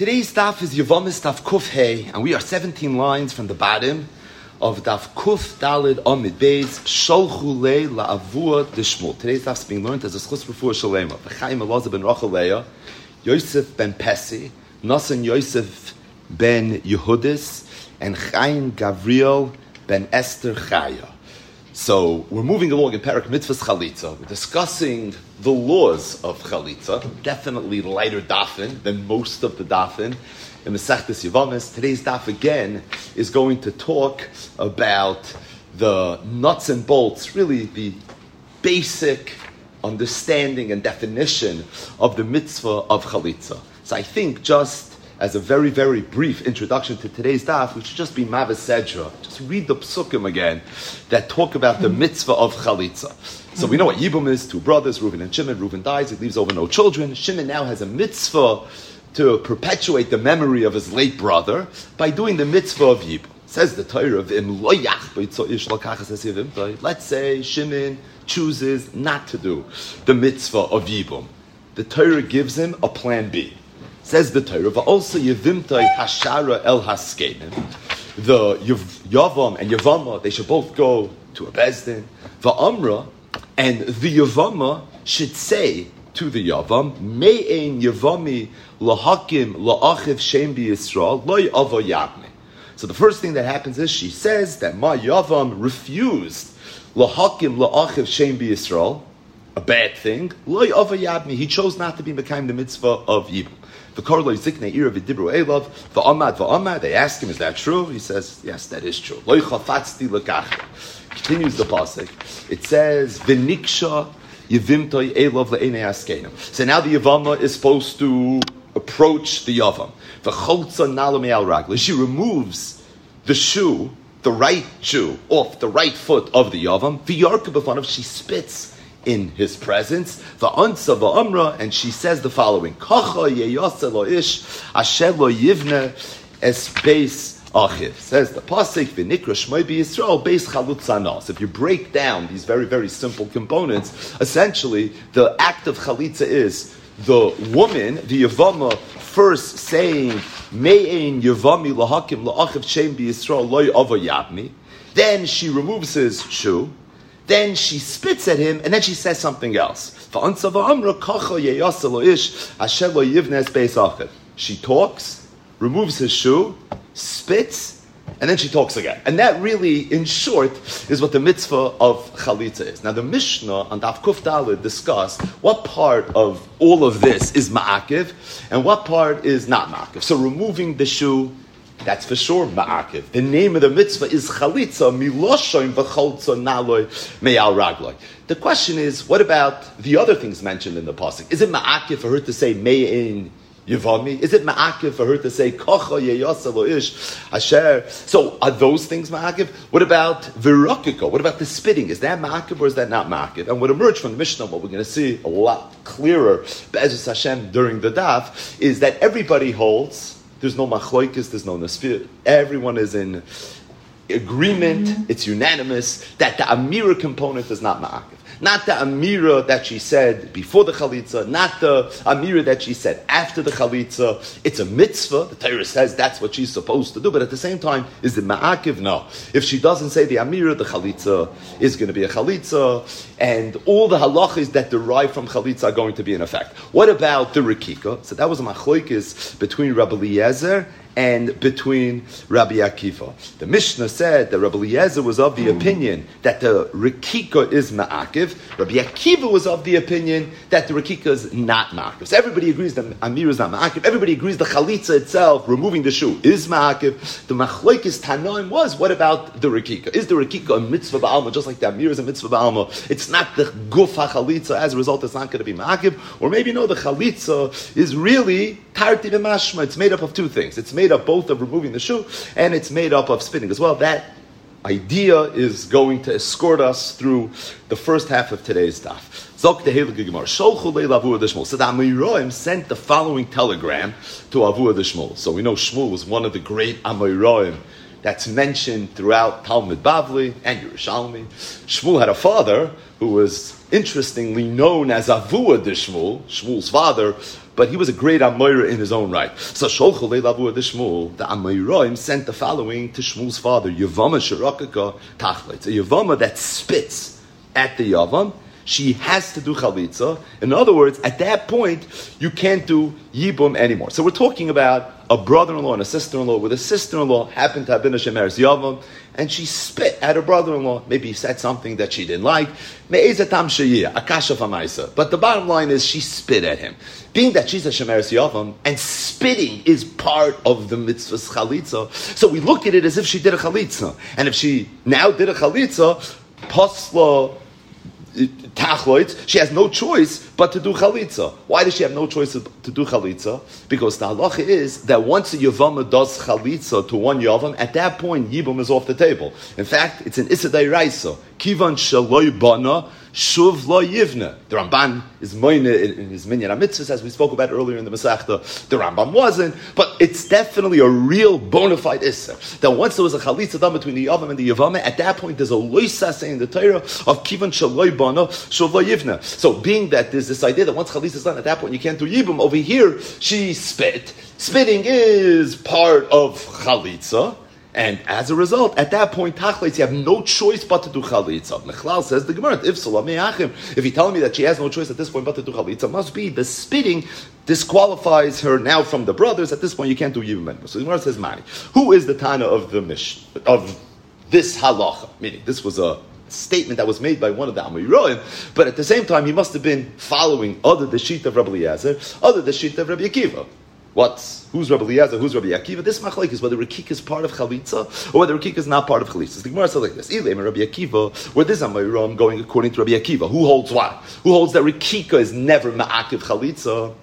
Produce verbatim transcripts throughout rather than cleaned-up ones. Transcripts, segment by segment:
Today's daf is Yevamis daf Kuf Hey, and we are seventeen lines from the bottom of daf Kuf Dalid Amid Beis Sholchu Lei LaAvua D'Shmuel. Today's daf is being learned as a Schus Refuah Shalema. V'chaim Elazar ben Rachel Leah, Yosef ben Pesi, Nasan Yosef ben Yehudis, and Chaim Gavriel ben Esther Chaya. So we're moving along in Parak Mitzvahs Chalitza. We're discussing the laws of Chalitza, definitely lighter dafin than most of the dafin in Masechtas Yevamis. Today's daf again is going to talk about the nuts and bolts, really the basic understanding and definition of the mitzvah of Chalitza. So I think just as a very, very brief introduction to today's daf, we should just be Mavis Sedra. Just read the psukim again that talk about the mitzvah of Chalitza. So we know what Yibum is, two brothers, Reuven and Shimon. Reuven dies, he leaves over no children. Shimon now has a mitzvah to perpetuate the memory of his late brother by doing the mitzvah of Yibum. Says the Torah of Im Loyach, let's say Shimon chooses not to do the mitzvah of Yibum. The Torah gives him a plan B. Says the Torah, also Yevimtai Hashara El Haskenim. The Yavam and Yavama, they should both go to a Bezdin. Va'amra, and the Yavama should say to the Yavam, Me'ein Yavami Lahakim La'achiv Shem Bi Yisrael Loy Avo Yabme. So the first thing that happens is she says that Ma Yavam refused Lahakim La'achiv Shem Bi Yisrael, a bad thing. Loy Avo Yabme, he chose not to be Mekayim the mitzvah of Yibum. The Karlo Zikne Ira Vidibru Elav, the Amad, the Amad, they ask him, is that true? He says, yes, that is true. Lo Chafatzti Lekach. Continues the pasuk. It says, V'niksha Yevimtoi Elav Le'enei Askenim. So now the Yavama is supposed to approach the Yavam. V'chotza Nala Me'al Ragli. She removes the shoe, the right shoe, off the right foot of the Yavam. V'yarka B'fanav, she spits in his presence, the ansa va'amra, and she says the following: Kacha yeyase lo ish asher lo yivne es beis achiv. Says the pasuk v'nikra shmoi b'Yisrael beis chalutza. So if you break down these very very simple components, essentially the act of chalitza is the woman, the yavama, first saying me'ein yavami lahakim la'achiv shem b'Yisrael loy avo yabmi. Then she removes his shoe. Then she spits at him, and then she says something else. She talks, removes his shoe, spits, and then she talks again. And that really, in short, is what the mitzvah of Chalitza is. Now the Mishnah on Daf Kuf Daled discussed what part of all of this is ma'akiv, and what part is not ma'akiv. So removing the shoe, that's for sure ma'akiv. The name of the mitzvah is chalitza, miloshoim v'cholza naloi me'al ragloi. The question is, what about the other things mentioned in the pasuk? Is it ma'akiv for her to say me'ein yivami? Is it ma'akiv for her to say kocha yeyasa lo ish asher? So are those things ma'akiv? What about virokiko? What about the spitting? Is that ma'akiv or is that not ma'akiv? And what emerged from the Mishnah, what we're going to see a lot clearer, be'ezus Hashem, during the daf, is that everybody holds. There's no machloikis, there's no naspir. Everyone is in agreement, mm-hmm. It's unanimous, that the Amira component is not ma'akiv. Not the Amira that she said before the Chalitza, not the Amira that she said after the Chalitza. It's a mitzvah. The Torah says that's what she's supposed to do, but at the same time, is it ma'akiv? No. If she doesn't say the Amira, the Chalitza is going to be a Chalitza, and all the halachas that derive from Chalitza are going to be in effect. What about the Rikika? So that was a machlokes between Rabbi Eliezer and between Rabbi Akiva. The Mishnah said that Rabbi Eliezer was of the opinion that the Rikika is ma'akiv. Rabbi Akiva was of the opinion that the Rikika is not ma'akiv. So everybody agrees that Amir is not ma'akiv. Everybody agrees the Chalitza itself, removing the shoe, is ma'akiv. The machlokes Tanoim was, what about the Rikika? Is the Rikika a mitzvah ba'alma, just like the Amir is a mitzvah ba'alma? It's not the guf ha-Chalitza, as a result it's not going to be ma'akiv. Or maybe no, the Chalitza is really tarti b'mashma. It's made up of two things. It's made up both of removing the shoe, and it's made up of spitting as well. That idea is going to escort us through the first half of today's daf. Zok the Heilige Gemara. Sholchu leil Avua d'Shmuel. So the Amoraim sent the following telegram to Avua d'Shmuel. So we know Shmuel was one of the great Amoraim that's mentioned throughout Talmud Bavli and Yerushalmi. Shmuel had a father who was interestingly known as Avua de Shmuel, Shmuel's father, but he was a great Amoira in his own right. So Sholchol Avua de Shmuel, the Amoiraim sent the following to Shmuel's father, Yavama Shirakaka Tachlit. A Yavama that spits at the Yavam, she has to do chalitza. In other words, at that point, you can't do yibum anymore. So we're talking about a brother-in-law and a sister-in-law, where the sister-in-law happened to have been a shemeres yavam, and she spit at her brother-in-law. Maybe he said something that she didn't like. Me'ezatam sheyiyah, akasha famaisa. But the bottom line is, she spit at him. Being that she's a shemeres yavam, and spitting is part of the mitzvah's chalitza, so we look at it as if she did a chalitza. And if she now did a chalitza, posla tachloit, she has no choice but to do chalitza. Why does she have no choice to do chalitza? Because the halacha is that once a yavama does chalitza to one yavam, at that point yibum is off the table. In fact, it's an isadai raisa. Kivan shaloi bana shuv lo yivna. The Ramban is moine in his minyan mitzvahs, as we spoke about earlier in the Masechta. The Rambam wasn't, but it's definitely a real bona fide isser. That once there was a chalitza done between the yavam and the yavama, at that point there's a loisase in the Torah of kivan shaloi bana shuv lo yivna. So being that there's this idea that once chalitza is done, at that point you can't do yibum. Over here, she spit. Spitting is part of chalitza. And as a result, at that point, tachlis, you have no choice but to do chalitza. Mechlal says the Gemara, if if you're telling me that she has no choice at this point but to do chalitza, must be the spitting disqualifies her now from the brothers. At this point, you can't do yibum anymore. So the Gemara says, Mani, who is the Tana of the Mish of this halacha? Meaning, this was a statement that was made by one of the Amoraim, but at the same time, he must have been following other the sheet of Rabbi Eliezer, other the sheet of Rabbi Akiva. What's who's Rabbi Eliezer, who's Rabbi Akiva? This machlek is whether Rekik is part of chalitza or whether Rekik is not part of chalitza. The Gemara says like this: Ilem Rabbi Akiva, where this Amoraim going according to Rabbi Akiva. Who holds what? Who holds that Rekika is never ma'akiv chalitza?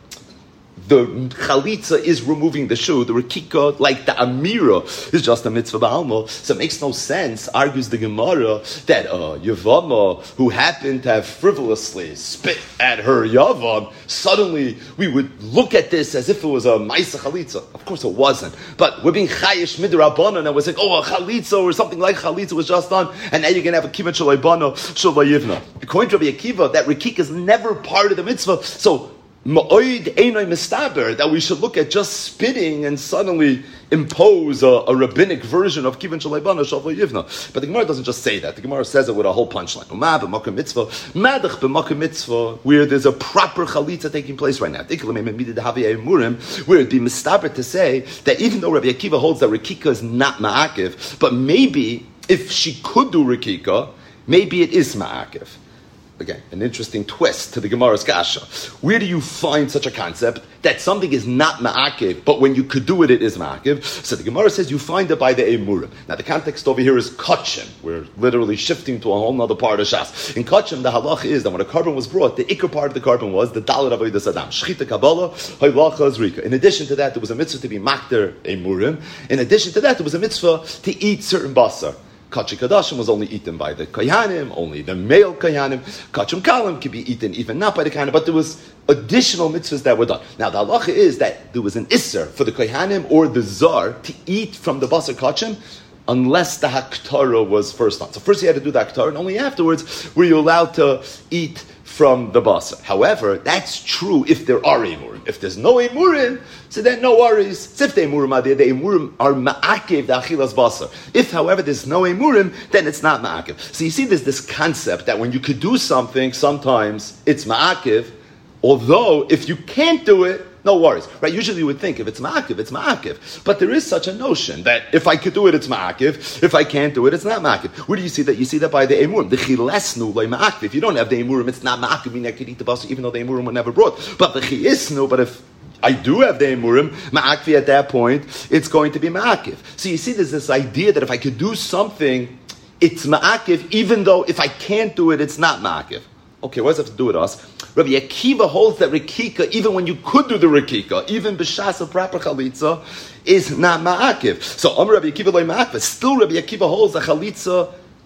The chalitza is removing the shoe. The rekika, like the amira, is just a mitzvah ba'alma. So it makes no sense, argues the Gemara, that a yavama who happened to have frivolously spit at her yavam, suddenly we would look at this as if it was a ma'isa chalitza. Of course it wasn't. But we're being chayish midrabanan, and we're saying, oh, a chalitza or something like chalitza was just done, and now you're going to have a kibbutz shalaybana, shalayivna. According to Rabbi Akiva, that rekika is never part of the mitzvah. So Ma'oid einoi mistaber, that we should look at just spitting and suddenly impose a, a rabbinic version of kivan shalaybana shavla yivna. But the Gemara doesn't just say that. The Gemara says it with a whole punchline. Umah b'makom mitzvah, madach b'makom mitzvah, where there's a proper chalitza taking place right now. Where it'd be mistaber to say that even though Rabbi Akiva holds that Rekika is not ma'akiv, but maybe if she could do Rekika, maybe it is ma'akiv. Again, an interesting twist to the Gemara's kasha. Where do you find such a concept that something is not ma'akiv, but when you could do it, it is ma'akiv? So the Gemara says you find it by the emurim. Now the context over here is kachim. We're literally shifting to a whole other part of Shas. In kachim, the halach is that when a carbon was brought, the ikar part of the carbon was the dalet avodas adam, shchita kabbalah, haylacha zrika. In addition to that, there was a mitzvah to be makter emurim. In addition to that, there was a mitzvah to eat certain basar. Kachim Kadashim was only eaten by the Kayanim, only the male Kayanim. Kachim Kalim could be eaten even not by the Kayanim, but there was additional mitzvahs that were done. Now the halacha is that there was an Isser for the Kayanim or the Zar to eat from the Basar Kachim unless the Haktara was first done. So first you had to do the Haktara, and only afterwards were you allowed to eat from the basar. However, that's true if there are emurim. If there's no emurim, so then no worries. So if the emurim are there, the emurim are ma'akev the achilas basar. If, however, there's no emurim, then it's not ma'akev. So you see, there's this concept that when you could do something, sometimes it's ma'akev. Although if you can't do it, no worries, right? Usually you would think if it's ma'akiv, it's ma'akiv. But there is such a notion that if I could do it, it's ma'akiv. If I can't do it, it's not ma'akiv. Where do you see that? You see that by the emurim. The chilesnu loy ma'akiv. If you don't have the emurim, it's not ma'akiv. Meaning I could eat the basar even though the emurim were never brought. But the chiisnu, but if I do have the emurim, ma'akiv at that point, it's going to be ma'akiv. So you see there's this idea that if I could do something, it's ma'akiv, even though if I can't do it, it's not ma'akiv. Okay, what does that have to do with us? Rabbi Akiva holds that Rekika, even when you could do the Rekika, even B'shas of proper Chalitza, is not Ma'akiv. So, Amr Rabbi Akiva loy Ma'akiv, still Rabbi Akiva holds that Chalitza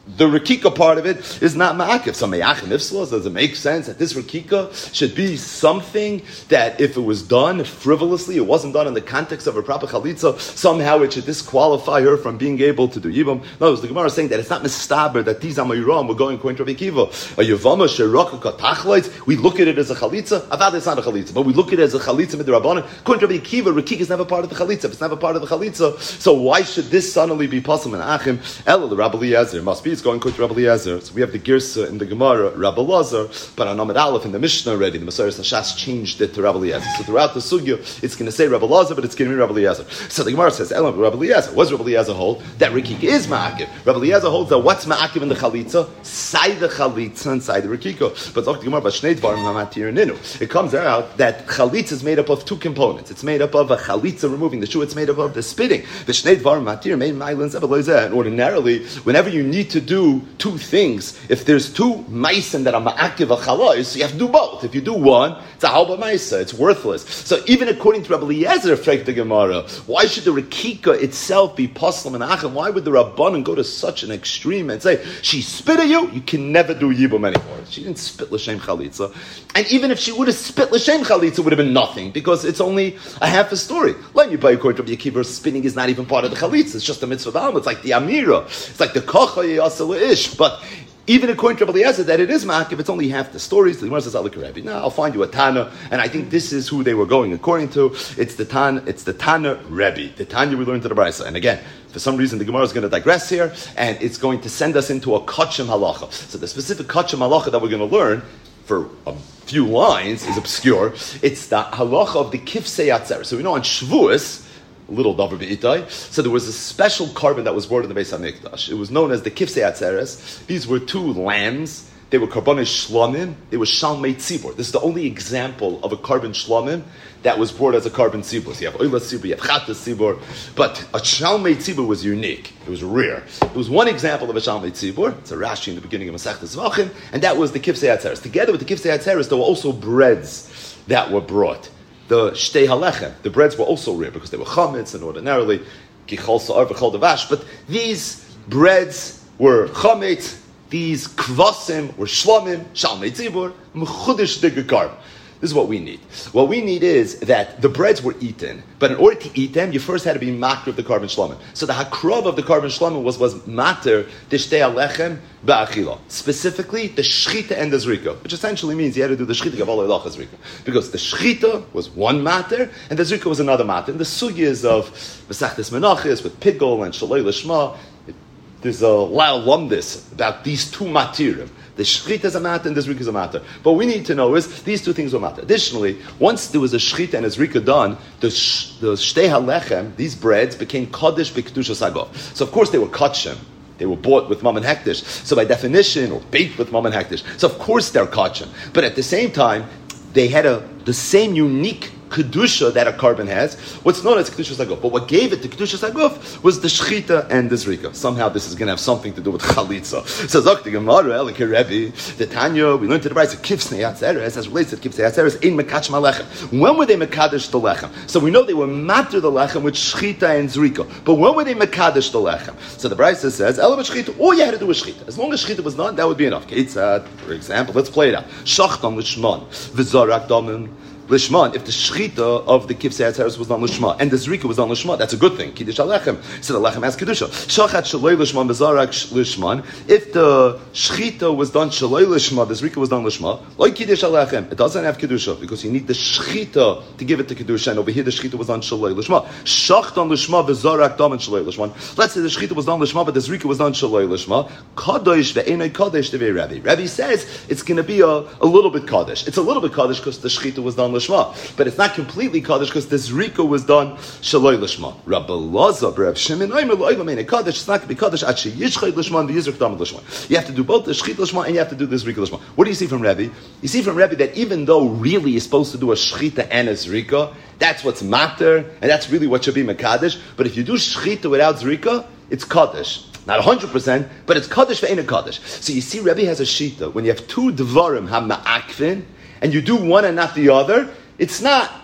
the Rakika part of it is not ma'akiv. So me'achim ifslos, does it make sense that this Rakika should be something that if it was done frivolously, it wasn't done in the context of a proper chalitza, somehow it should disqualify her from being able to do yibam? No, the Gemara is saying that it's not mistaber that these Amayram were going according to Rabbi Akiva. A yavama sherakaka tachlites, we look at it as a chalitza. Avad it's not a chalitza, but we look at it as a chalitza midrabanan. According to Rabbi Akiva, Rakika is never part of the chalitza. If it's never part of the chalitza, so why should this suddenly be possible in Achim? Ella, the Rabbi Eliezer, must be it's going to Rabbi Eliezer. So we have the Girsa in the Gemara, Rabbi Lazar, but on Amid Aleph in the Mishnah already, the Messiah Sashas changed it to Rabbi Eliezer. So throughout the Sugya, it's going to say Rabbi Lazar, but it's going to be Rabbi Eliezer. So the Gemara says, Ella, Rabbi Eliezer, what's Rabbi Eliezer hold? That Rakika is Ma'akiv. Rabbi Eliezer holds that what's Ma'akiv in the Chalitza? Side the Chalitza and side the Rakika. But the Gemara, but Shnei Dvarim Hamatir Ninu. It comes out that Chalitza is made up of two components. It's made up of a Chalitza removing the shoe, it's made up of the spitting. The Shnei Dvarim Hamatir made Ma'ilin Zebelozeh. And ordinarily, whenever you need to do two things, if there's two maisen that are ma'akiv a chalais, so you have to do both. If you do one, it's a halba maisa, it's worthless. So even according to Rabbi Eliezer, fragt the Gemara, why should the Rakika itself be paslam and achim? Why would the Rabbanan go to such an extreme and say, she spit at you, you can never do yibum anymore? She didn't spit l'shem chalitza. And even if she would have spit l'shem chalitza, it would have been nothing, because it's only a half a story. Let me buy according to Rabbi Akiva, spinning is not even part of the chalitza, it's just a mitzvah b'alma. It's like the amira, it's like the kocha yasel ish, but even according to Rabbi Eliezer, that it is ma'akiv, it's only half the stories. The Gemara says, "I'll look at Rabbi." Now I'll find you a Tana, and I think this is who they were going according to. It's the Tana. It's the Tana Rebbe. The Tanya we learned to the Brisa. And again, for some reason, the Gemara is going to digress here, and it's going to send us into a kachim halacha. So the specific kachim halacha that we're going to learn for a few lines is obscure. It's the halacha of the kifsei atzer. So we know on Shavuos, little davar b'itai. So there was a special carbon that was brought in the Beis Hamikdash. It was known as the kifsei atzeres. These were two lambs. They were karbanis shlamim. They were shalmei tzibur. This is the only example of a carbon shlamim that was brought as a carbon tzibur. So you have oila tzibur, you have chatas tzibur, but a shalmei tzibur was unique. It was rare. It was one example of a shalmei tzibur. It's a Rashi in the beginning of Masechtas Zvachim, and that was the kifsei atzeres. Together with the kifsei atzeres, there were also breads that were brought. The shtei halechem, the breads were also rare because they were chametz, and ordinarily kichol sa'ar v'chol davash. But these breads were chametz, these kvasim were shlamim, shalmei tzibur, mechudesh digakar. This is what we need. What we need is that the breads were eaten, but in order to eat them, you first had to be makar of the carbon shlamim. So the hakrav of the carbon shlamim was was mater the shtei halechem ba'achila. Specifically, the shchita and the zrika, which essentially means you had to do the shchita gaval elach zrika, because the shchita was one matter and the zrika was another matter. And the sugyas of Masechtas Menachos with Pigol and Shalei Lishma, there's a loud lumdis about these two matirim. The shchita is a matter and the zrika is a matter. But what we need to know is these two things will matter. Additionally, once there was a shchita and a zrika done, the sh- the shtei halechem, these breads became kaddish b'kedusha sagov. So of course they were kachim. They were bought with mom and hektish. So by definition, or baked with mom and hektish. So of course they're kachim. But at the same time, they had a the same unique kedusha that a carbon has, what's known as kedusha saguf. But what gave it to kedusha saguf was the shchita and the zrika. Somehow this is going to have something to do with chalitza. So zok the Gemara, Elik Rebbe, the Tanya, we learned to the Brisa kifsnei atzeres as relates to kifsnei atzeres in mekach malechem. When were they mekadesh the lechem? So we know they were matter the lechem with shchita and zrika. But when were they mekadesh the lechem? So the Brisa says, Ela b'shchita, all you had to do was shchita. As long as shchita was done, that would be enough. Keitzad, for example, let's play it out. Shachtam l'shman, v'zorak damim. Lishman, if the shchita of the kifsei atzeres was on lishma and the zrika was on lishma, that's a good thing. Kiddush alechem, so the lechem has kedusha. Shachat shaloi lishman bezarak lishman. If the shchita was done shaloi lishma, the zrika was done lishma, like kiddush alechem, it doesn't have kedusha because you need the shchita to give it to kedusha. And over here, the shchita was on shaloi lishma. Shacht on lishma bezarak dam and shaloi lishman. Let's say the shchita was done lishma, but the zrika was done shaloi lishma. Kadosh ve'enoi kadosh devei Rabbi. Rabbi says it's going to be a, a little bit kadosh. It's a little bit kadosh because the shchita was done lishma, but it's not completely kaddish because this rika was done shaloi lishma. Rabbi Lazar, Rabbi Shimon, kaddish. It's not going to be kaddish. Actually, yishchay lishma and yizruk dam lishma. You have to do both the shchit lishma and you have to do this rika lishma. What do you see from Rabbi? You see from Rabbi that even though really you're supposed to do a shchita and a zrika, that's what's matter and that's really what should be mekadesh. But if you do shchita without zrika, it's kaddish. Not one hundred percent, but it's kaddish for ain't kaddish. So you see, Rabbi has a shita. When you have two dvarim ha-ma'akvin, and you do one and not the other, it's not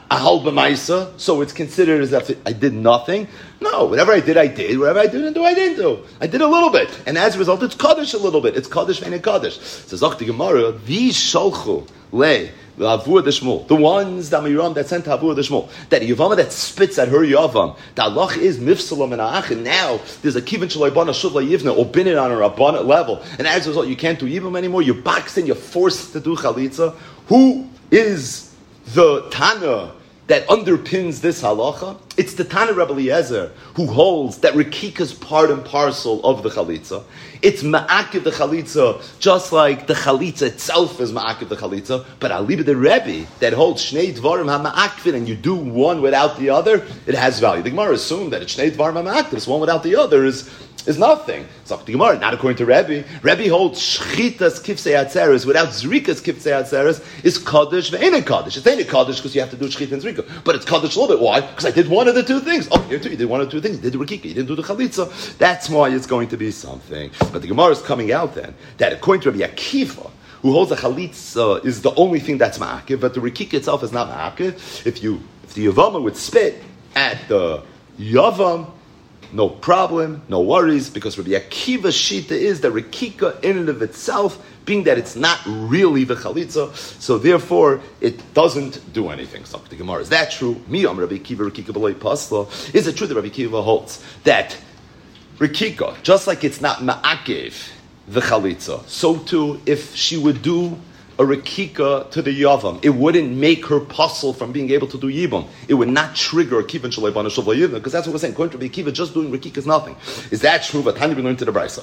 ahal b'maisa, so it's considered as if I did nothing. No, whatever I did, I did. Whatever I didn't do, I didn't do. I did a little bit. And as a result, it's Kaddish a little bit. It's Kaddish and Kaddish. So Zok the Gemara, these sholchu le Avur the Shmuel, the ones that Miriam that sent to Avur the Shmuel, that Yavama that spits at her Yavam, the Allah is Mifsalam and A'achin. Now there's a Kivin Shalaybana Shuvla Yivna, or bin it on a Rabbanat level, and as a result, you can't do Yivam anymore. You're boxed in, you're forced to do Chalitza. Who is the Tana that underpins this halacha? It's the Tana Rebbe Eliezer who holds that Rekika is part and parcel of the Chalitza. It's Ma'akiv the Chalitza, just like the Chalitza itself is Ma'akiv the Chalitza, but Aliba the Rebbe that holds Shnei Dvarim HaMa'akvin, and you do one without the other, it has value. The Gemara assumed that it's Shnei Dvarim HaMa'akvin, one without the other is is nothing. So the Gemara, not according to Rebbe. Rebbe holds Shchitas Kifsei Atzeres without Zrikas Kifsei Atzeres is Kaddish ve'ena Kaddish. It's ain't a Kaddish because you have to do Shchita and Zrika, but it's Kaddish a little bit. Why? Because I did one of the two things. Oh, here too, you did one of the two things. You did the Rekika, you didn't do the Chalitza. That's why it's going to be something. But the Gemara is coming out then that according to Rabbi Akiva, who holds the Chalitza is the only thing that's Ma'akiv, but the Rekika itself is not Ma'akiv. If you, if the Yavama would spit at the Yavam, no problem, no worries, because Rabbi Akiva's shita is that Rekika in and of itself, being that it's not really the Chalitza, so therefore it doesn't do anything. So the Gemara, is that true? Miyam Rabbi Akiva Rekika b'loi pasla. Is it true that Rabbi Akiva holds that Rekika, just like it's not Ma'akev the Chalitza, so too if she would do a Rekika to the Yavam, it wouldn't make her puzzle from being able to do Yibam. It would not trigger a Kivin Shalaybana Shuvla Yivna, because that's what we're saying. According to Rabbi Akiva, just doing Rekika is nothing. Is that true? But Tanya we learned to the Brisa.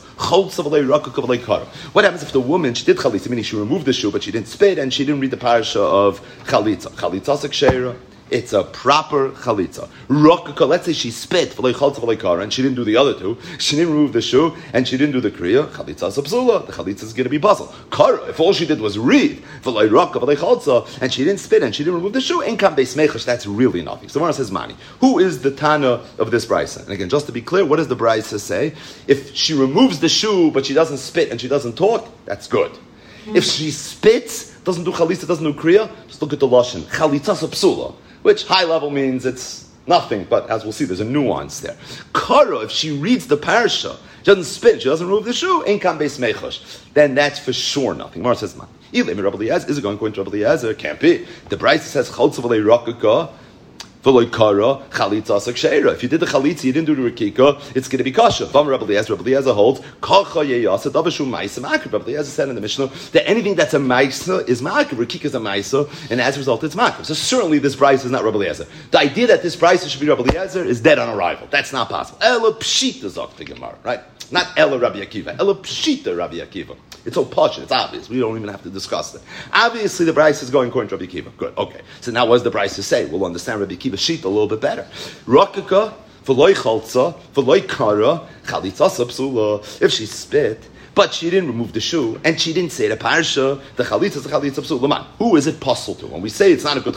What happens if the woman, she did Chalitza, meaning she removed the shoe, but she didn't spit, and she didn't read the parasha of Chalitza. Chalitza Sekshera. It's a proper chalitza. Rokaka, let's say she spit v'lei chaltza v'lei kara, and she didn't do the other two. She didn't remove the shoe, and she didn't do the kriya. Chalitza sapsula. The chalitza is going to be puzzle. Kara, if all she did was read v'lei rokka v'lei chaltza, and she didn't spit and she didn't remove the shoe, in kam beis mechash, that's really nothing. So the Gemara says, Mani, who is the Tana of this brisa? And again, just to be clear, what does the brisa say? If she removes the shoe but she doesn't spit and she doesn't talk, that's good. Mm-hmm. If she spits, doesn't do chalitza, doesn't do kriya, just look at the lashon chalitza sapsula, which high level means it's nothing, but as we'll see, there's a nuance there. Kara, if she reads the parasha, she doesn't spit, she doesn't remove the shoe, ein kam beis mechosh, then that's for sure nothing. Mar says, man, is it going according to Rabbi Eliezer? Can't be. The Brisa says, chaltza v'lei rakaka, v'lei kara, chalitza sakshera. If you did the chalitza, you didn't do the rekika, it's going to be kasha. Vam Rabbi Eliezer, Rabbi Eliezer holds, kacha yeyasa, davashu ma'isa ma'akir. Rabbi Eliezer said in the Mishnah that anything that's a ma'isa is ma'akir. Rekika is a ma'isa, and as a result, it's ma'akir. So certainly this Brisa is not Rabbi Eliezer. The idea that this Brisa should be Rabbi Eliezer is dead on arrival. That's not possible. Ela pshita zok the Gemara, right? Not Ela Rabbi Akiva. Ela pshita Rabbi Akiva. It's so posh, it's obvious. We don't even have to discuss it. Obviously, the Brisa is going according to Rabbi Akiva. Good, okay. So now what does the Brisa say? We'll understand Rabbi Akiva's sheet a little bit better. Rakaka, v'loi chaltza, v'loi kara, chalitza sapsula. If she spit, but she didn't remove the shoe, and she didn't say the parsha, the chalitza is the chalitza psula. Who is it possible to? When we say it's not a good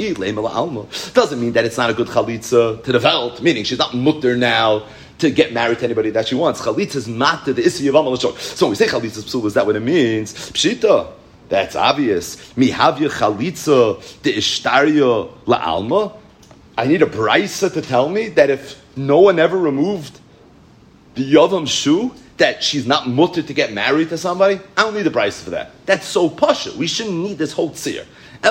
chalitza, doesn't mean that it's not a good chalitza to the Welt, meaning she's not mutter now to get married to anybody that she wants. Chalitza is matter the isi yavam l'shor. So when we say chalitza psula, is that what it means? Pshita. That's obvious. Mihavya chalitza de ishtarya la'alma. I need a brisa to tell me that if no one ever removed the Yavam's shoe, that she's not mutter to get married to somebody? I don't need a brisa for that. That's so pasha. We shouldn't need this whole tzir.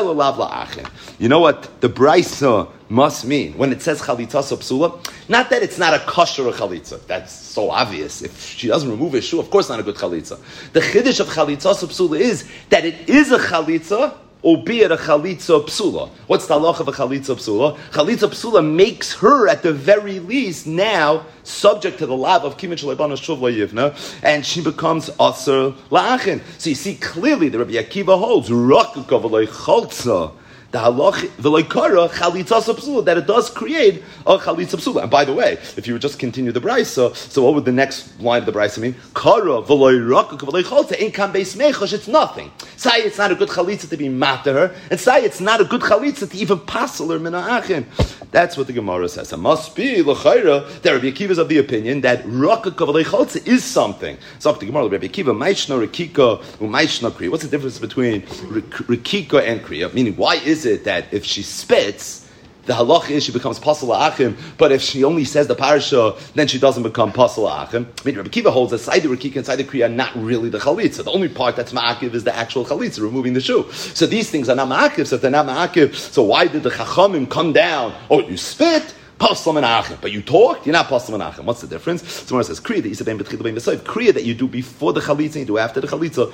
You know what the brisa must mean when it says chalitza psula? Not that it's not a kosher chalitza. That's so obvious. If she doesn't remove her shoe, of course not a good chalitza. The chiddush of chalitza psula is that it is a chalitza, albeit a chalitza psula. What's the halacha of a chalitza psula? Chalitza psula makes her, at the very least, now subject to the lav of kimin shalaybana shuvla yivna, and she becomes aser la'achin. So you see clearly the Rabbi Akiva holds rakaka v'loi chaltza, the halach v'loi kara chalitza psula, that it does create a chalitza psula. And by the way, if you would just continue the brisa, so what would the next line of the brisa mean? Kara v'loi rakaka v'loi chaltza ein kam beis mechosh. It's nothing. Say it's not a good chalitza to be mad to her, and say it's not a good chalitza to even passel her mina'achin. That's what the Gemara says. It must be l'chayra that Rabbi Akiva is of the opinion that rakaka v'loi chaltza is something. So the Gemara, Rabbi Akiva, ma'ishna rekika u'ma'ishna kriya. What's the difference between rekika and kriya? Meaning, why is it that if she spits, the halacha is she becomes pasal la'achim, but if she only says the parsha, then she doesn't become pasal la'achim. I mean, Rabbi Kiva holds that side the Rakika and side the Kriya are not really the chalitza. The only part that's ma'akiv is the actual chalitza, removing the shoe. So these things are not ma'akiv, so if they're not ma'akiv, so why did the chachamim come down? Oh, you spit? Paslam and achim. But you talked, you're not paslam and achim. What's the difference? Tomorrow says kriya that you say kriya that you do before the chalitza and you do after the chalitza.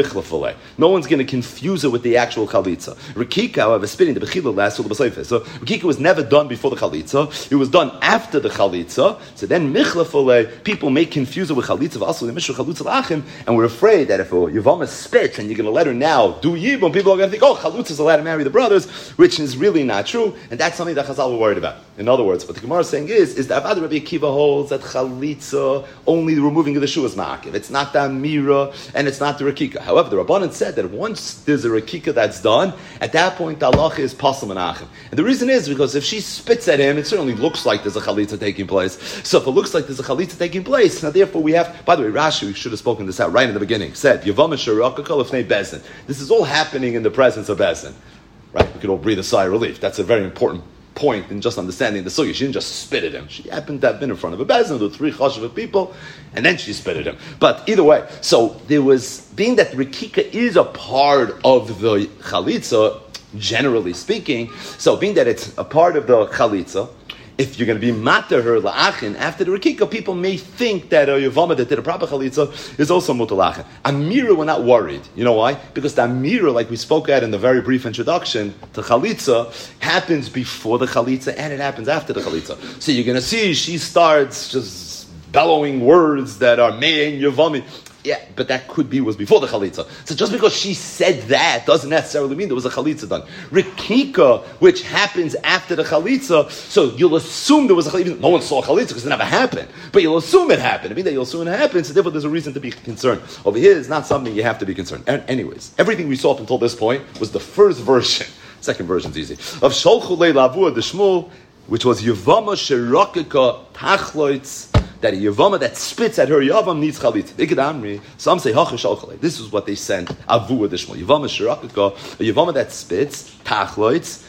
No one's going to confuse it with the actual chalitza. Rakika, however, spitting the bechila last to the b'soifes. So Rakika was never done before the chalitza. It was done after the chalitza. So then michlafole, people may confuse it with chalitza. Also the mishra chalitza achim, and we're afraid that if a yavama spits and you're going to let her now do yibum, people are going to think, oh, chalitza is allowed to marry the brothers, which is really not true, and that's something that Chazal were worried about. In other words, what the Gemara is saying is, is that Avad Rabbi Akiva holds that chalitza, only the removing of the shoe is ma'akiv. It's not the amira, and it's not the rakika. However, the Rabbanan said that once there's a rakika that's done, at that point, the halacha is pasal menachem. And the reason is because if she spits at him, it certainly looks like there's a chalitza taking place. So if it looks like there's a chalitza taking place, now therefore we have, by the way, Rashi, we should have spoken this out right in the beginning, said, Yavam Sharakakal Ifnei Bezin. This is all happening in the presence of Bezin. Right? We could all breathe a sigh of relief. That's a very important point in just understanding the sugya. She didn't just spit at him. She happened to have been in front of a bezin with three chashuv people, and then she spit at him. But either way, so there was, being that Rikika is a part of the chalitza, generally speaking, so being that it's a part of the chalitza, if you're going to be mater her la'achin after the Rikika, people may think that a Yavama that did a proper chalitza is also mutalachin. Amira, we're not worried. You know why? Because the Amira, like we spoke at in the very brief introduction to chalitza, happens before the chalitza and it happens after the chalitza. So you're going to see she starts just bellowing words that are mein Yavami. Yeah, but that could be was before the chalitza. So just because she said that doesn't necessarily mean there was a chalitza done. Rikika, which happens after the chalitza, so you'll assume there was a chalitza. No one saw a chalitza because it never happened, but you'll assume it happened. I mean that you'll assume it happened, so therefore there's a reason to be concerned. Over here is not something you have to be concerned. And anyways, everything we saw up until this point was the first version. Second version's easy. Of Sholchu Lei Lavua de Shmuel, which was Yavama Sherakika Tachloitz, that a Yavama that spits at her Yavam needs chalitza. Some say Hachashal. This is what they sent Avua Dishmal. Yavama Shirakaka, a Yavama that spits Tachloitz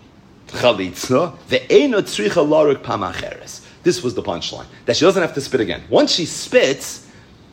chalitza ve'ena tzricha laruk pamacheres. This was the punchline, that she doesn't have to spit again. Once she spits,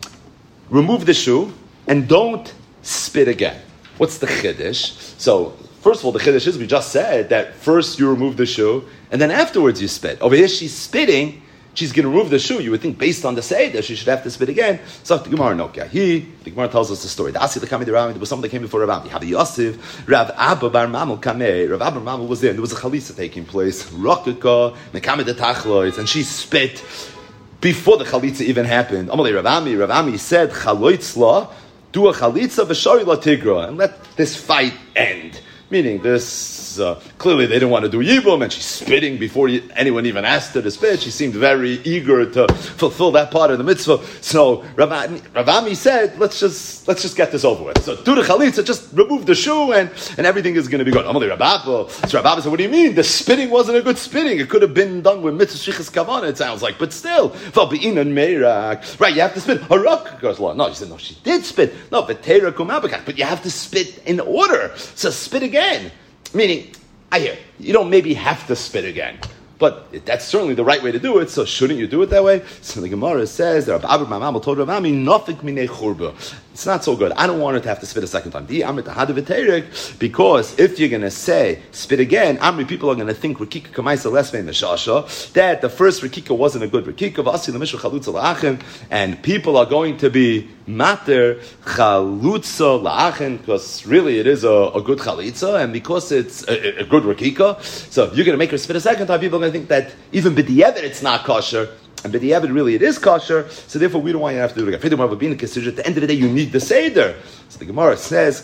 remove the shoe and don't spit again. What's the chiddush? So first of all, the chiddush is we just said that first you remove the shoe and then afterwards you spit. Over here she's spitting. She's going to remove the shoe. You would think, based on the Seder, she should have to spit again. So the Gemara, no, he, the Gemara tells us the story. The Asi, the Kami, the Rami, there was someone that came before Rav Ami. Have the Yosef, Rav Abba Bar Mamel Kameh. Rav Abba Bar Mamel was there, and there was a chalitza taking place. Rokaka, Mekame de Tachloitz, and she spit before the chalitza even happened. Amalei Rav Ami, Rav Ami said, Chaloitzla, do a chalitza v'shari la tigra, and let this fight end. Meaning this, uh, clearly they didn't want to do Yibum, and she's spitting before anyone even asked her to spit. She seemed very eager to fulfill that part of the mitzvah. So Rav Ami, Rav Ami said, let's just let's just get this over with. So do the chalitza, just remove the shoe, and, and everything is going to be good. Amalei Rav Abba. So Rav Abba said, what do you mean? The spitting wasn't a good spitting. It could have been done with mitzvah shichas kavana, it sounds like. But still, right, you have to spit. Harak goes, no, he said, no, she did spit. No, but but you have to spit in order. So spit again. Again, meaning, I hear, you don't maybe have to spit again, but that's certainly the right way to do it, so shouldn't you do it that way? So the Gemara says, that Rabbi Mamam told Rav Ami, nafik minei churba. It's not so good. I don't want her to have to spit a second time. Because if you're going to say, spit again, Amri, people are going to think Rikika Kamaisa less than Meshasha, that the first Rikika wasn't a good Rikika, and people are going to be mater chalutza la'achen, because really it is a, a good chalitza, and because it's a, a good Rikika, so if you're going to make her spit a second time, people are going to think that even b'di'evet it's not kosher, and b'di'evet really it is kosher, so therefore we don't want you to have to do it again. At the end of the day, you need the Seder. So the Gemara says,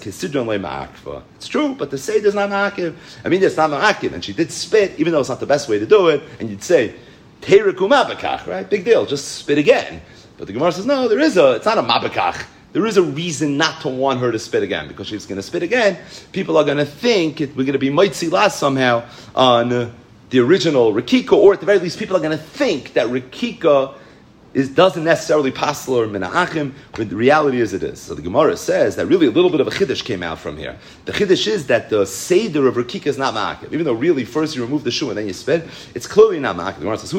it's true, but the Seder is not ma'akiv. I mean, it's not ma'akiv, and she did spit, even though it's not the best way to do it, and you'd say, Teirikum mabakach, right? Big deal, just spit again. But the Gemara says, no, there is a, it's not a mabakach. There is a reason not to want her to spit again, because she's going to spit again. People are going to think it, we're going to be mitzi las somehow on uh, the original Rikika, or at the very least, people are going to think that Rikika is, doesn't necessarily passel or mina'achim, but the reality is it is. So the Gemara says that really a little bit of a chiddush came out from here. The chiddush is that the seder of Rakika is not ma'akiv. Even though really first you remove the shoe and then you spit, it's clearly not ma'akiv. The Gemara says,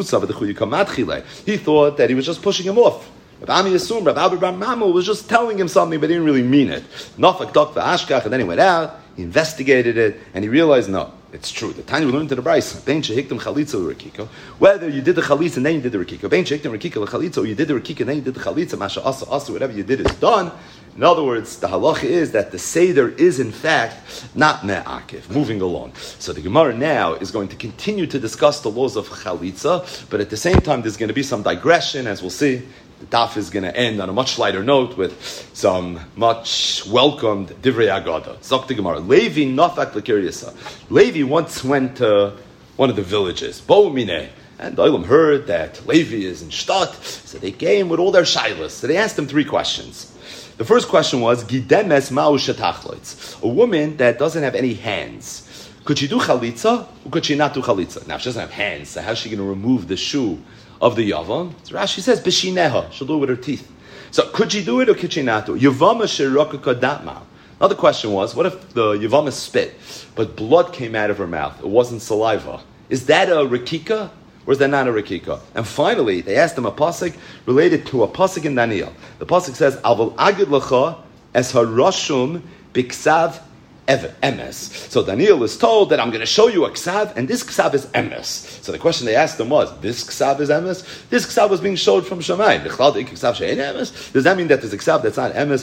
he thought that he was just pushing him off. Rabbi Ami Yasum, Rabbi Abba Bar Mamu was just telling him something, but he didn't really mean it. Nafak Dok V'Ashkach, and then he went out, he investigated it, and he realized, no, it's true. The time we learned in the Brayso, Ben Shehiktim Chalitza Rakika, whether you did the Chalitza and then you did the Rakika, Ben Shehiktim Rakika Chalitza, or you did the Rakika and then you did the Chalitza, Masha Asa Asa, whatever you did is done. In other words, the halacha is that the Seder is in fact not me'akiv. Moving along. So the Gemara now is going to continue to discuss the laws of Chalitza, but at the same time there's going to be some digression, as we'll see. The daf is going to end on a much lighter note with some much welcomed divrei agada. Zok the Gemara. Levi nafak l'kiryasa. Levi once went to one of the villages, Bo Mineh, and the Olam heard that Levi is in Shtat, so they came with all their shilas. So they asked him three questions. The first question was, Gidemes ma'u shetachloitz. A woman that doesn't have any hands. Could she do chalitza or could she not do chalitza? Now, if she doesn't have hands, so how's she going to remove the shoe of the Yavam? So Rashi says, Bishineha, she'll do it with her teeth. So could she do it or could she not do it? Yavama shirokaka datma. Another question was, what if the Yavama spit, but blood came out of her mouth? It wasn't saliva. Is that a rakika or is that not a rakika? And finally, they asked him a pasuk related to a pasuk in Daniel. The pasuk says, Aval agid lacha es harashum biksav emes. So Daniel is told that I'm going to show you a ksav, and this ksav is emes. So the question they asked him was, this ksav is emes? This ksav was being showed from Shamayim. Does that mean that there's a ksav that's not emes?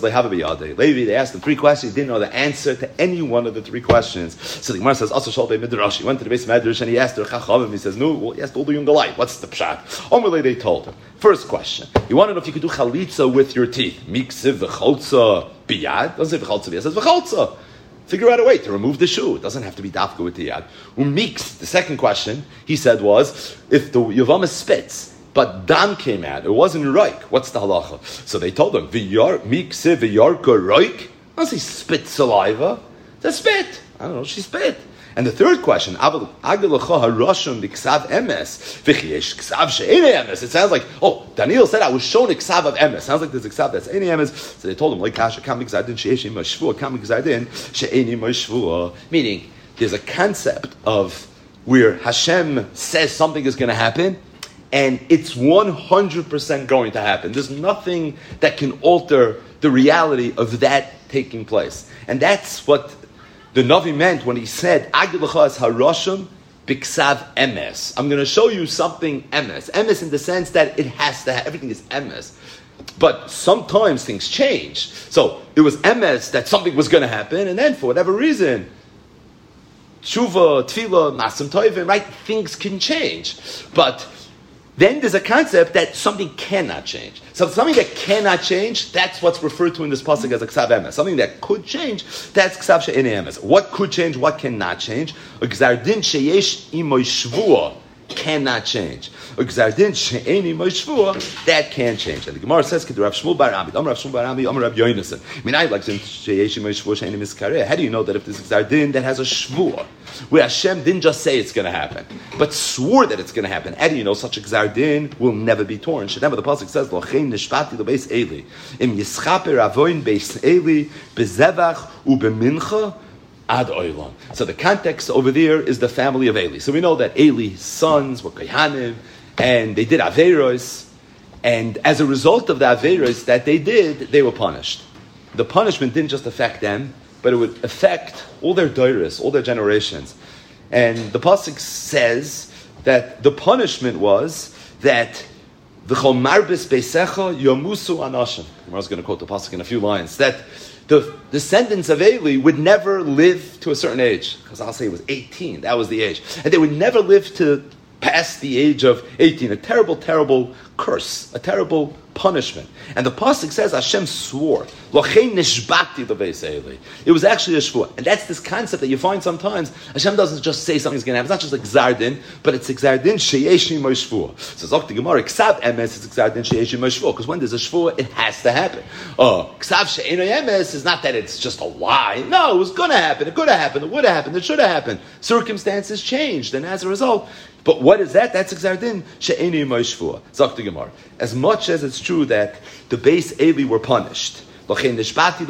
Levi, they asked him three questions. He didn't know the answer to any one of the three questions. So the Gemara says, also Shalbei Midrash. He went to the base of Midrash and he asked her, Chachamim. He says, no, well, he asked all the Yungalai. What's the pshat? Omrele, they told him. First question. You want to know if you could do chalitza with your teeth. Miksiv v'cholza biyad. Doesn't say v'cholza biyad. It says v'cholza. Figure out a way to remove the shoe. It doesn't have to be dafka with the yad. Umix, the second question, he said was, if the Yavama spits, but dam came out, it wasn't roik, what's the halacha? So they told him, V'yar, miksiv v'yarka roik? I don't say spit saliva. It's spit. I don't know, she spit. And the third question, it sounds like, oh, Daniel said I was shown a ksav of emes. Sounds like there's a ksav that's any emes. So they told him, like kasha kam gzardin she'eshim mashvua kam gzardin she'eni mashvua. Meaning, there's a concept of where Hashem says something is going to happen, and it's one hundred percent going to happen. There's nothing that can alter the reality of that taking place. And that's what the Navi meant when he said, Agilachah is harashim biksav emes. I'm going to show you something emes. Emes in the sense that it has to have, everything is emes. But sometimes things change. So it was emes that something was going to happen, and then for whatever reason, tshuva, tefillah, masim toivim, right? Things can change. But then there's a concept that something cannot change. So something that cannot change, that's what's referred to in this pasuk as a ksav emes. Something that could change, that's ksav she'eni emes. What could change, what cannot change? A gzardin sheyesh imoy shvua cannot change. A gzardin she'eni imoy shvua, that can change. And the Gemara says, K'du Rav Shmuel bar Ami, Amar Rav Shmuel bar Ami, Amar Rav Yonasan. I mean, I like sheyesh imoy shvua she'eni miskareh. How do you know that if there's a gzardin that has a shvua, where Hashem didn't just say it's going to happen, but swore that it's going to happen, how do you know such a gzardin will never be torn? Shemar, the pasuk says, Lochein nishpati lebeis Eli, im yischaper avoin beis Eli, bezevach ubemincha ad oilam. So the context over there is the family of Eli. So we know that Eli's sons were kohanim, and they did averos, and as a result of the averos that they did, they were punished. The punishment didn't just affect them, but it would affect all their doiris, all their generations. And the pasuk says that the punishment was that the chol marbis beisecha yomusu anashim. I was going to quote the pasuk in a few lines, that the descendants of Eli would never live to a certain age, because I'll say it was eighteen, that was the age. And they would never live to past the age of eighteen. A terrible, terrible curse, a terrible punishment. And the pasuk says Hashem swore. It was actually a shvur. And that's this concept that you find sometimes. Hashem doesn't just say something's going to happen. It's not just like Gzardin, but it's Gzardin sheyeshi mo shvur. So Zok the Gemara, Ksav emes is Gzardin sheyeshi mo shvur. Because when there's a shvur, it has to happen. Oh, Ksav she'eno emes is not that it's just a lie. No, it was going to happen. It could have happened. It would have happened. It should have happened. Circumstances changed. And as a result, but what is that? That's Gzardin she'eno mo shvur. Zok the Gemara. As much as it's true that the base Eli were punished, but at the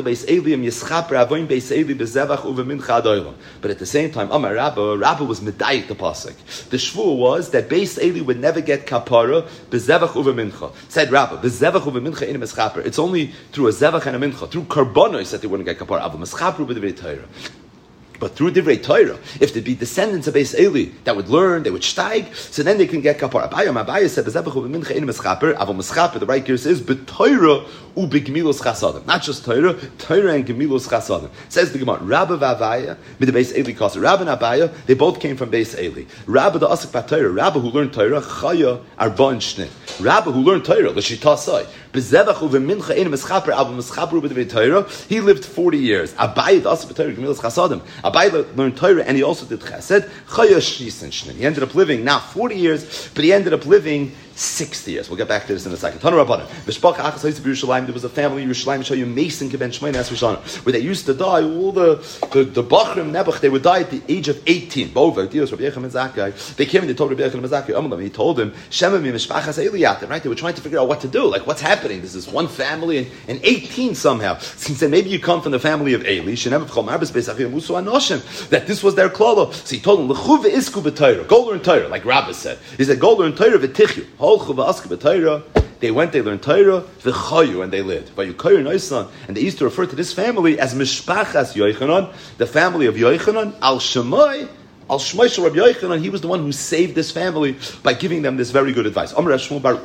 same time, Amar Rabba, Rabba was medayik the pasuk. The shvur was that Beis Eli would never get kapara bezevach uva mincha. Said Rabba, bezevach uva mincha in a meschaper. It's only through a zevach and a mincha, through karbonos that they wouldn't get kapara. Ava meschaper with the Torah. But through Divrei Torah, if there be descendants of Beis Eli that would learn, they would steig, so then they can get kapara. Abaya, Abaya said, "Bezebechu b'mincha in meschaper." Aval meschaper, the right gear says, "B'Torah u b'gemilos chasadim." Not just Torah, Torah and gemilos chasadim. Says the Gemara, Rabba v'Avaya with the Beis Eli kasa. Rabba and Abaya, they both came from Beis Eli. Rabba the asik b'Torah, Rabba who learned Torah, chaya arba and shnei. Rabba who learned Torah, l'shitasai. Bezebechu b'mincha in meschaper, aval meschaper with the Torah. He lived forty years. Abaya the asik b'Torah, gemilos chasadim. Abai learned Torah and he also did chesed. He ended up living not forty years, but he ended up living sixty years. We'll get back to this in a second. There was a family in Yerushalayim, Mason Keben Shmein, where they used to die. All the the, the Bachrim Nebuch, they would die at the age of eighteen. They came and they told Rabbi Yechon ben Zakkai. He told him, right? They were trying to figure out what to do. Like, what's happening? This is one family and, and eighteen somehow. He said, maybe you come from the family of Eli. That this was their klala. So he told them, go learn Torah, like Rabbi said. He said, go learn Torah v'tichyu. They went, they learned Torah, v'chayu, and they lived. And they used to refer to this family as Mishpachas Yochanan, the family of Yochanan, al Shemai, al Shemai Shel Rabbi Yochanan. He was the one who saved this family by giving them this very good advice. How do you know that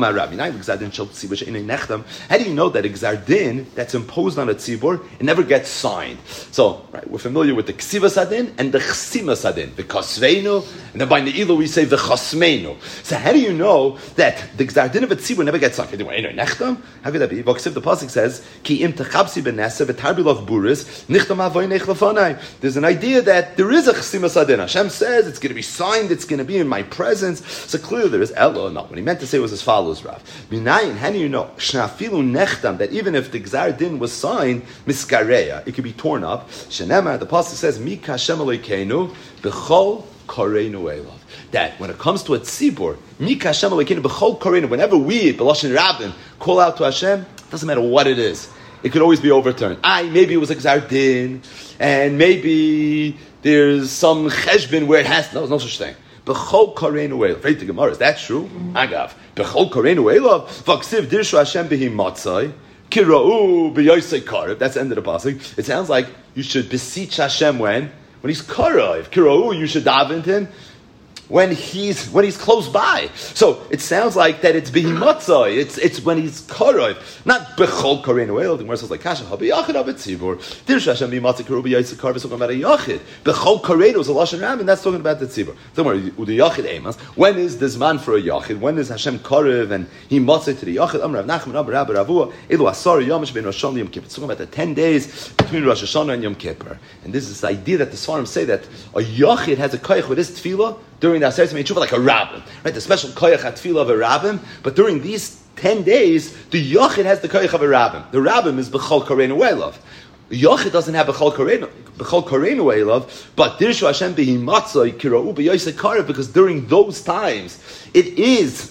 a Gzardin that's imposed on a tzibur, it never gets signed? So, right, we're familiar with the Ksivas Adin and the Chsimas Adin, the Kasveinu, and then by Ne'ilu we say the Chasmeinu. So how do you know that the Gzardin of a tzibur never gets signed? How could that be? The pasuk says, Ki im techabsi benesa v'tarbilach buris nichtam avoy nech lefanai. There's an idea that there is a Chsimas Adin. Hashem says it's going to be signed, it's going to be in my presence. So clearly there is Elo. No, what he meant to say was as follows, Rav. Minayin, how do you know? Shnafilu nechtam, that even if the Gzar Din was signed, miskareya, it could be torn up. Shenema, the pasuk says, Mika Hashem Elokeinu b'chol koreinu elav. That when it comes to a tzibur, Mika Hashem Elokeinu b'chol koreinu, whenever we, B'loshen Rabbin, call out to Hashem, it doesn't matter what it is. It could always be overturned. Aye, maybe it was a Gzar Din, and maybe there's some cheshbin where it has, no, there's no such thing. B'chol koreinu elav. Very the Gemara, is that true? Agav. B'chol koreinu elav. V'ksiv dirshu Hashem b'hi matzai. Kira'u b'yoysei karev. That's the end of the pasuk. It sounds like you should beseech Hashem when? When he's karev. Kira'u, you should daven to him when he's when he's close by. So it sounds like that it's bihimatzai. It's it's when he's karev, not bechol koreinu elav. The Gemara says like kasha habi yachid abet tzibur. Dirshu Hashem b'hi matzai kira'u b'yoysei karev is talking about a yachid. Bechol koreinu is a lashon ram, and that's talking about the tzibur. Don't worry, the yachid emas. When is this man for a yachid? When is Hashem karev and he matzai to the yachid? Amar Rav Nachman, Amar Rabbi Ravua, elu asar yom shebein Rosh Hashanah and Yom Kippur. It's talking about the ten days between Rosh Hashanah and Yom Kippur. And this is this idea that the Sfarim say that a yachid has a koyach with his tefillah during the Aseret Yemei Tshuva like a rabbin, right? The special koyach tefillah of a rabbin. But during these ten days, the yachid has the koyach of a rabbin. The rabbin is b'chol koreinu elav. Yachid doesn't have b'chol koreinu b'chol koreinu elav, but dirshu Hashem b'hi matzai kira'u b'yoysei karev, because during those times it is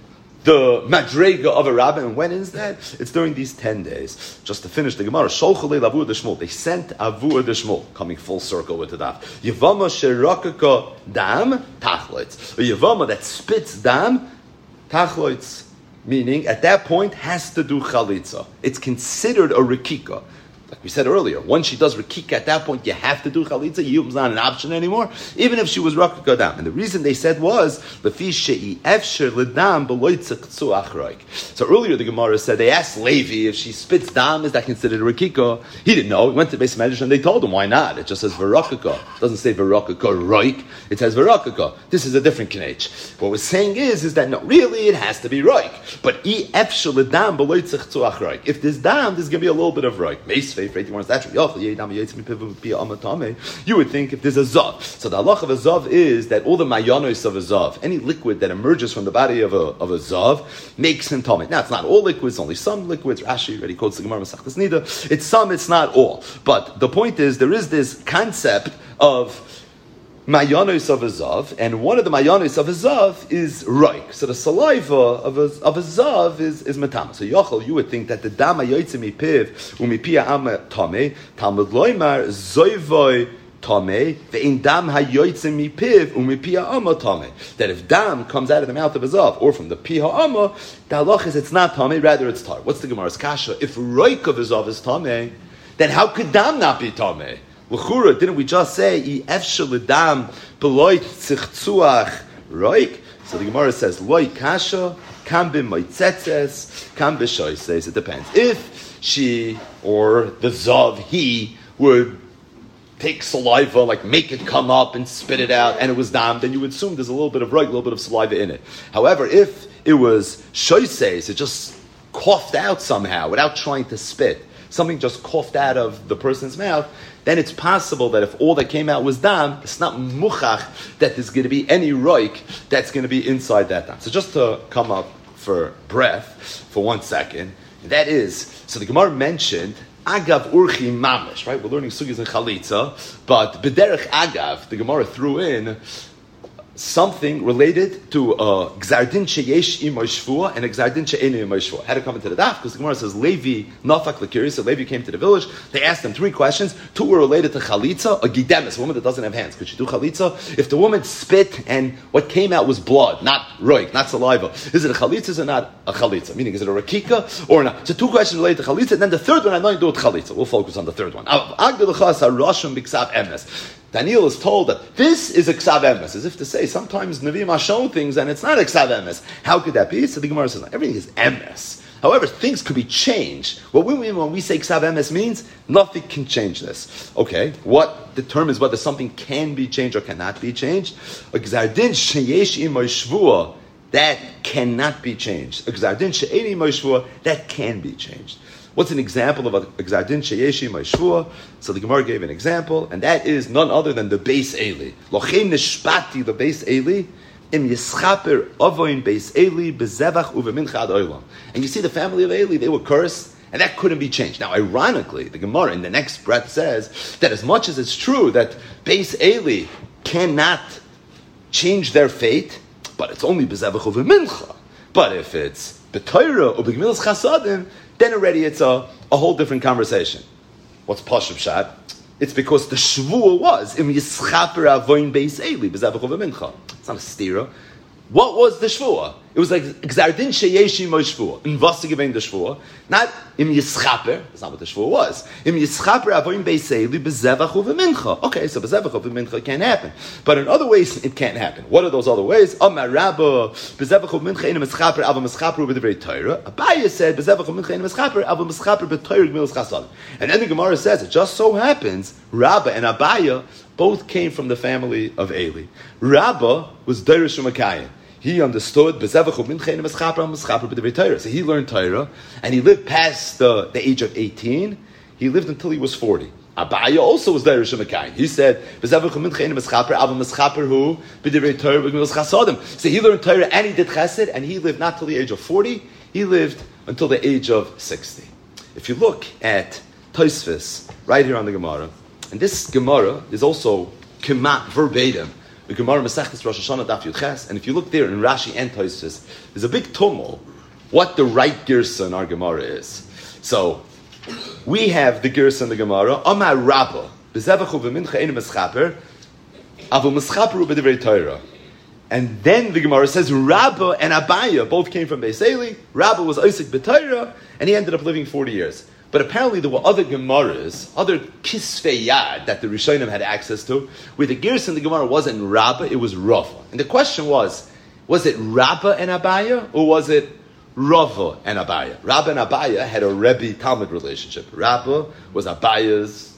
the madrega of a rabbin. And when is that? It's during these ten days. Just to finish the Gemara, Sholchu leil Avur d'Shmuel. They sent Avur d'Shmuel, coming full circle with the daf. Yevama sherakaka dam tachloitz. A Yevama that spits dam tachloitz, meaning at that point has to do chalitza. It's considered a rikika. Like we said earlier, once she does Rakika, at that point you have to do Chalitza. Yibum's not an option anymore, even if she was Rakika Dam. And the reason they said was, Lefi she'i efsher l'dam b'loitza k'tzu achroik. So earlier the Gemara said, they asked Levi if she spits Dam, is that considered a Rakika? He didn't know. He went to the Beis Medrash and they told him, why not? It just says Verakika. It doesn't say Verakika Roik. It says Verakika. This is a different Knech. What we're saying is, is that no, really it has to be Roik. But I efsher l'dam b'loitza k'tzu achroik. If there's Dam, there's going to be a little bit of Roik. You would think if there's a zav. So the halach of a zav is that all the mayanos of a zav, any liquid that emerges from the body of a of a zav, makes him tamei. Now it's not all liquids, only some liquids. Rashi already quotes the Gemara Masechtas Nida. It's some, it's not all. But the point is, there is this concept of mayanos of a zav, and one of the mayanos of a zav is roik. So the saliva of a, of a zav is, is matama. So yochel, you would think that the dam hayotzim mipiv umipia ama tame, Talmud loymar zoivoy tame, ve'in dam hayotzim mipiv umipia ama tame. That if dam comes out of the mouth of a zav, or from the pi ha'ama, the halach is it's not tame, rather it's tar. What's the Gemara's kasha? If roik of a zav is tame, then how could dam not be tame? L'chura, didn't we just say I efshel l'dam beloit tzichtzuach roik? So the Gemara says loy kasha kam b'moitzetzes kam b'shoises. It depends. If she or the zav he would take saliva, like make it come up and spit it out, and it was dam, then you would assume there's a little bit of roik, a little bit of saliva in it. However, if it was shoises, it just coughed out somehow without trying to spit, something just coughed out of the person's mouth, then it's possible that if all that came out was dam, it's not muchach that there's going to be any roik that's going to be inside that dam. So just to come up for breath for one second, that is, so the Gemara mentioned agav urchi mamish, right? We're learning sugis and chalitza, but b'derech agav, the Gemara threw in something related to uh, Gzardin sheyesh imo shvua and Gzardin she'enu imo shvua. Had to come into the daf because the Gemara says Levi nafak l'kiri. So Levi came to the village. They asked him three questions. Two were related to chalitza, a gidemis, a woman that doesn't have hands. Could she do chalitza? If the woman spit and what came out was blood, not roik, not saliva, is it a chalitza or not a chalitza? Meaning, is it a rakika or not? So two questions related to chalitza. And then the third one, I know you do with chalitza. We'll focus on the third one. Daniel is told that this is a ksav emes, as if to say, sometimes Nevi'im are shown things and it's not a ksav emes. How could that be? So the Gemara says, no, everything is emes. However, things could be changed. What we mean when we say ksav emes means nothing can change this. Okay, what determines whether something can be changed or cannot be changed? A gzardin sheyesh imo shvua, that cannot be changed. A gzardin she'eni imo shvua, that can be changed. What's an example of a Gzardin Sheyeshi Ma'ishvua? So the Gemara gave an example, and that is none other than the Beis Eli. Lochein Nishpati, the Beis Eli, Im Yischaper Avoin Beis Eli, Bezevach Uvemincha Ad Olam. And you see the family of Eli, they were cursed, and that couldn't be changed. Now, ironically, the Gemara in the next breath says that as much as it's true that Beis Eli cannot change their fate, but it's only Bezevach Uvemincha. But if it's B'Torah or B'Gemilas Chasadim, then already it's a, a whole different conversation. What's Pashup Shad? It's because the Shvuah was Im Yischaper Avoin Beis Eli B'Zevach Uvemincha. It's not a stira. What was the Shvuah? It was like Gzardin Sheyeshi Mo Shvuah. In was to the Shvuah, not Im Yischaper. That's not what the Shvuah was. Im Yischaper Avoin Beis Eli B'Zevach Uvemincha. Okay, so B'Zevach Uvemincha can't happen, but in other ways it can't happen. What are those other ways? Amar Rabba B'Zevach Uvemincha Ein Mischaper Ava Mischaper B'Divrei Torah. Abaye said B'Zevach Uvemincha Ein Mischaper Ava Mischaper B'Torah Gemilas Chasadim. And then the Gemara says it just so happens Rabba and Abaye both came from the family of Eli. Rabba was Derish Umakayim. He understood, so he learned Torah, and he lived past the, the age of eighteen. He lived until he was forty. Abaya also was Derish Umakayim. He said, so he learned Torah and he did Chesed, and he lived not till the age of forty, he lived until the age of sixty. If you look at Tosfos, right here on the Gemara, and this Gemara is also kemat, verbatim, the Gemara Masechtas Rosh Hashanah Daf Yud Ches, and if you look there in Rashi and Tosfos, there's a big tumult what the right girsa in our Gemara is. So we have the girsa in the Gemara, Amar Rabba, B'Zevachu v'mincha ein mischaper, avu mischaperu b'divrei Torah. And then the Gemara says Rabba and Abaya both came from Beis Eli. Rabba was Isaac b'Torah, and he ended up living forty years. But apparently there were other Gemaras, other Kisvei Yad that the Rishonim had access to, where the Girs in the Gemara wasn't Rabbah, it was Rava. And the question was, was it Rabbah and Abaya, or was it Rava and Abaya? Rabbah and Abaya had a Rebbe-Talmud relationship. Rabbah was Abaya's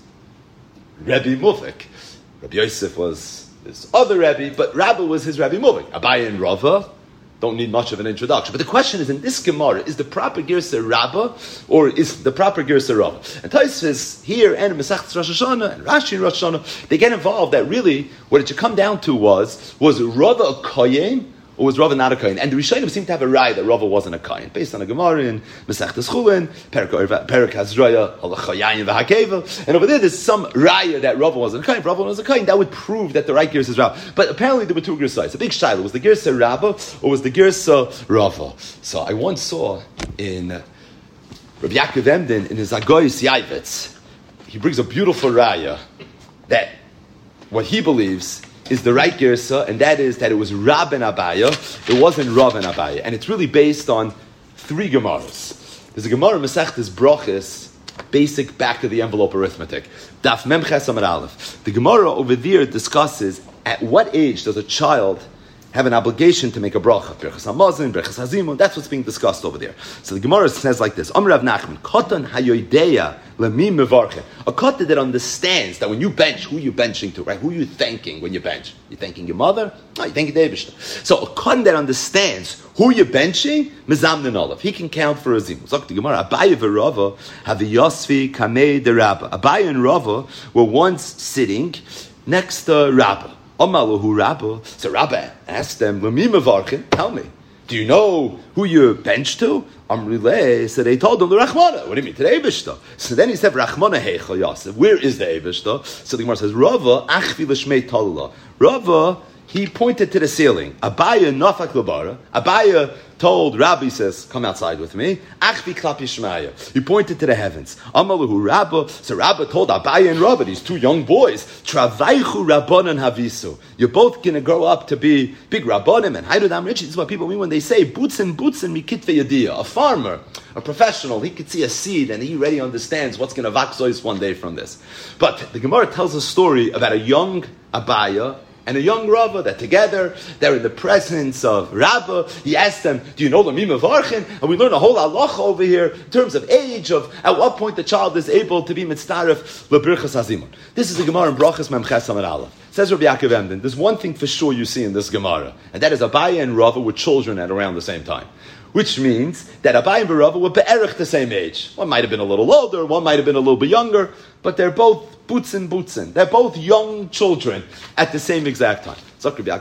Rebbe Muvik. Rabbi Yosef was his other Rebbe, but Rabbah was his Rebbe Muvik. Abaya and Rava don't need much of an introduction. But the question is, in this Gemara, is the proper Girsa Rabbah, or is the proper Girsa Rava? And Tosfos here, and Masechtas Rosh Hashanah, and Rashi in Rosh Hashanah, they get involved that really, what it should come down to was, was Rava a Kohen, or was Rava not a Kohen? And the Rishonim seem to have a raya that Rava wasn't a Kohen, based on a Gemara in Masechtas Chulin, Perek Hazraya, Halachayayin v'Hakevel, and over there there's some raya that Rava wasn't a Kohen. If Rava was a Kohen, that would prove that the right Girsa is Rava. But apparently there were two Girsas. A big shiloh. Was the Girsa Rabbah, or was the Girsa Rava? So I once saw in uh, Rabbi Yaakov Emden, in his Agoyis Yaivitz, he brings a beautiful raya that what he believes is the right Girsa, and that is that it was Rab and Abaya, it wasn't Rav and Abaya. And it's really based on three Gemaras. There's a Gemara Masechtas Brachos, basic back-of-the-envelope arithmetic. Daf Mem Ches Amud Aleph. The Gemara over there discusses at what age does a child have an obligation to make a bracha. Berachas Hamazon, Berachas Hazimun, that's what's being discussed over there. So the Gemara says like this, Amar Rav Nachman, Kotan hayoideya lemim mevarchen. A kotan that understands that when you bench, who you benching to, right? Who you thanking when you bench? You thanking your mother? No, you thanking the Eibishter. So a kotan that understands who you're benching, mezamnin olav. He can count for a zimun. Zok the Gemara, Abaya v'Rava have the Yosfi kamei de Rabba. Abaya and Rava were once sitting next to Rabba. Amalahu Rabba. So Rabba asked them, L'mi mevarchen, tell me, do you know who you bench to? Amrileh, so they told him the Rachmana. What do you mean? To the Eibishter. So then he said, Rachmana heichel Yosef. Where is the Eibishter? So the Gemara says, Rava achvi l'shmei talala. Rava, he pointed to the ceiling. Abaya nafak l'bara. Abaya told Rabbi, says, come outside with me. Achvi klap yishmaya. He pointed to the heavens. Amalahu Rabba. So Rabba told Abaya and Rabba, these two young boys, Travaichu Rabbanan Havisu. You're both going to grow up to be big Rabbanim and Haidudam Rich. This is what people mean when they say, Butzin, Butzin, Mikitve Yadiyah. A farmer, a professional, he could see a seed and he already understands what's going to vakzois one day from this. But the Gemara tells a story about a young Abaya and a young Rava, that together, they're in the presence of Rabba. He asked them, do you know the Mima Varchin? And we learn a whole halacha over here, in terms of age, of at what point the child is able to be mitzaref le'birchas hazimun. This is the Gemara in Brachos Mem Ches Amud Aleph. Says Rabbi Yaakov Emden, there's one thing for sure you see in this Gemara, and that is Abaya and Rava were children at around the same time. Which means that Abaya and Rava were be'erich the same age. One might have been a little older, one might have been a little bit younger, but they're both butzin butzin. They're both young children at the same exact time. The Gemara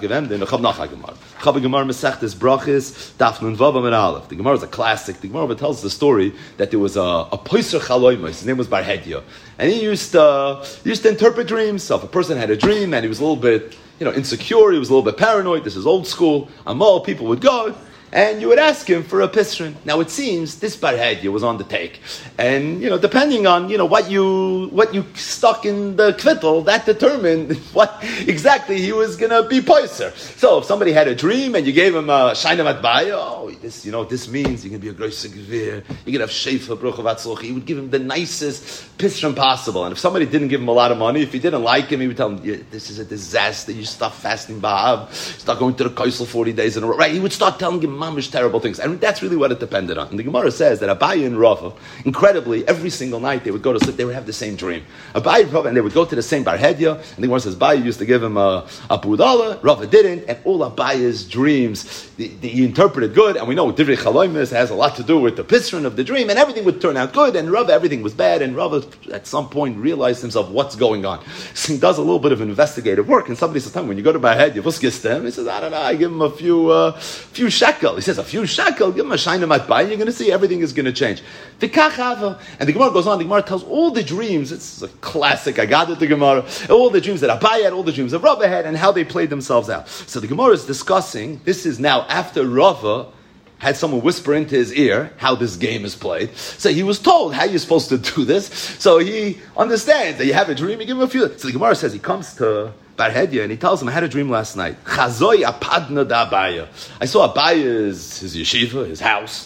Masechtas Brachos, Daf Nun Vav Amud Aleph. The Gemara is a classic. The Gemara tells the story that there was a, a Poiser Chaloimos. His name was Bar Hedya. And he used, uh, he used to interpret dreams. So if a person had a dream and he was a little bit, you know, insecure, he was a little bit paranoid, this is old school, Amal, people would go, and you would ask him for a pisrin. Now it seems this Bar Hedya was on the take, and you know, depending on you know what you what you stuck in the kvittel, that determined what exactly he was gonna be poiser. So if somebody had a dream and you gave him a shaina matbaya, oh, this you know what this means, you're gonna be a grois gevir, you're gonna have sheifa bruch of atzloch. He would give him the nicest pisrin possible, and if somebody didn't give him a lot of money, if he didn't like him, he would tell him, yeah, this is a disaster. You stop fasting ba'av, start going to the kaisel forty days in a row. Right? He would start telling him mamish terrible things. And that's really what it depended on. And the Gemara says that Abaya and Rava, incredibly, every single night they would go to sleep, they would have the same dream. Abaya and Rava, and they would go to the same Bar Hedya, and the Gemara says Abaya used to give him a, a Budala, Rava didn't, and all Abaya's dreams, the, the, he interpreted good, and we know Divrei Chaloimis has a lot to do with the pisrin of the dream, and everything would turn out good, and Rava, everything was bad, and Rava at some point realized himself what's going on. So he does a little bit of investigative work, and somebody says, when you go to Bar Hedya, what's him? He says, I don't know, I give him a few, uh, few shekel. He says, a few shekel, give him a shaina matbaya, you're going to see everything is going to change. And the Gemara goes on, the Gemara tells all the dreams, it's a classic, I got it, the Gemara, all the dreams that Abaya had, all the dreams that Rava had, and how they played themselves out. So the Gemara is discussing, this is now after Rava had someone whisper into his ear how this game is played. So he was told how you're supposed to do this. So he understands that you have a dream, you give him a few. So the Gemara says he comes to Bar Hedya and he tells him, I had a dream last night. Chazoi apadna da Abaya. I saw Abaya's his yeshiva, his house.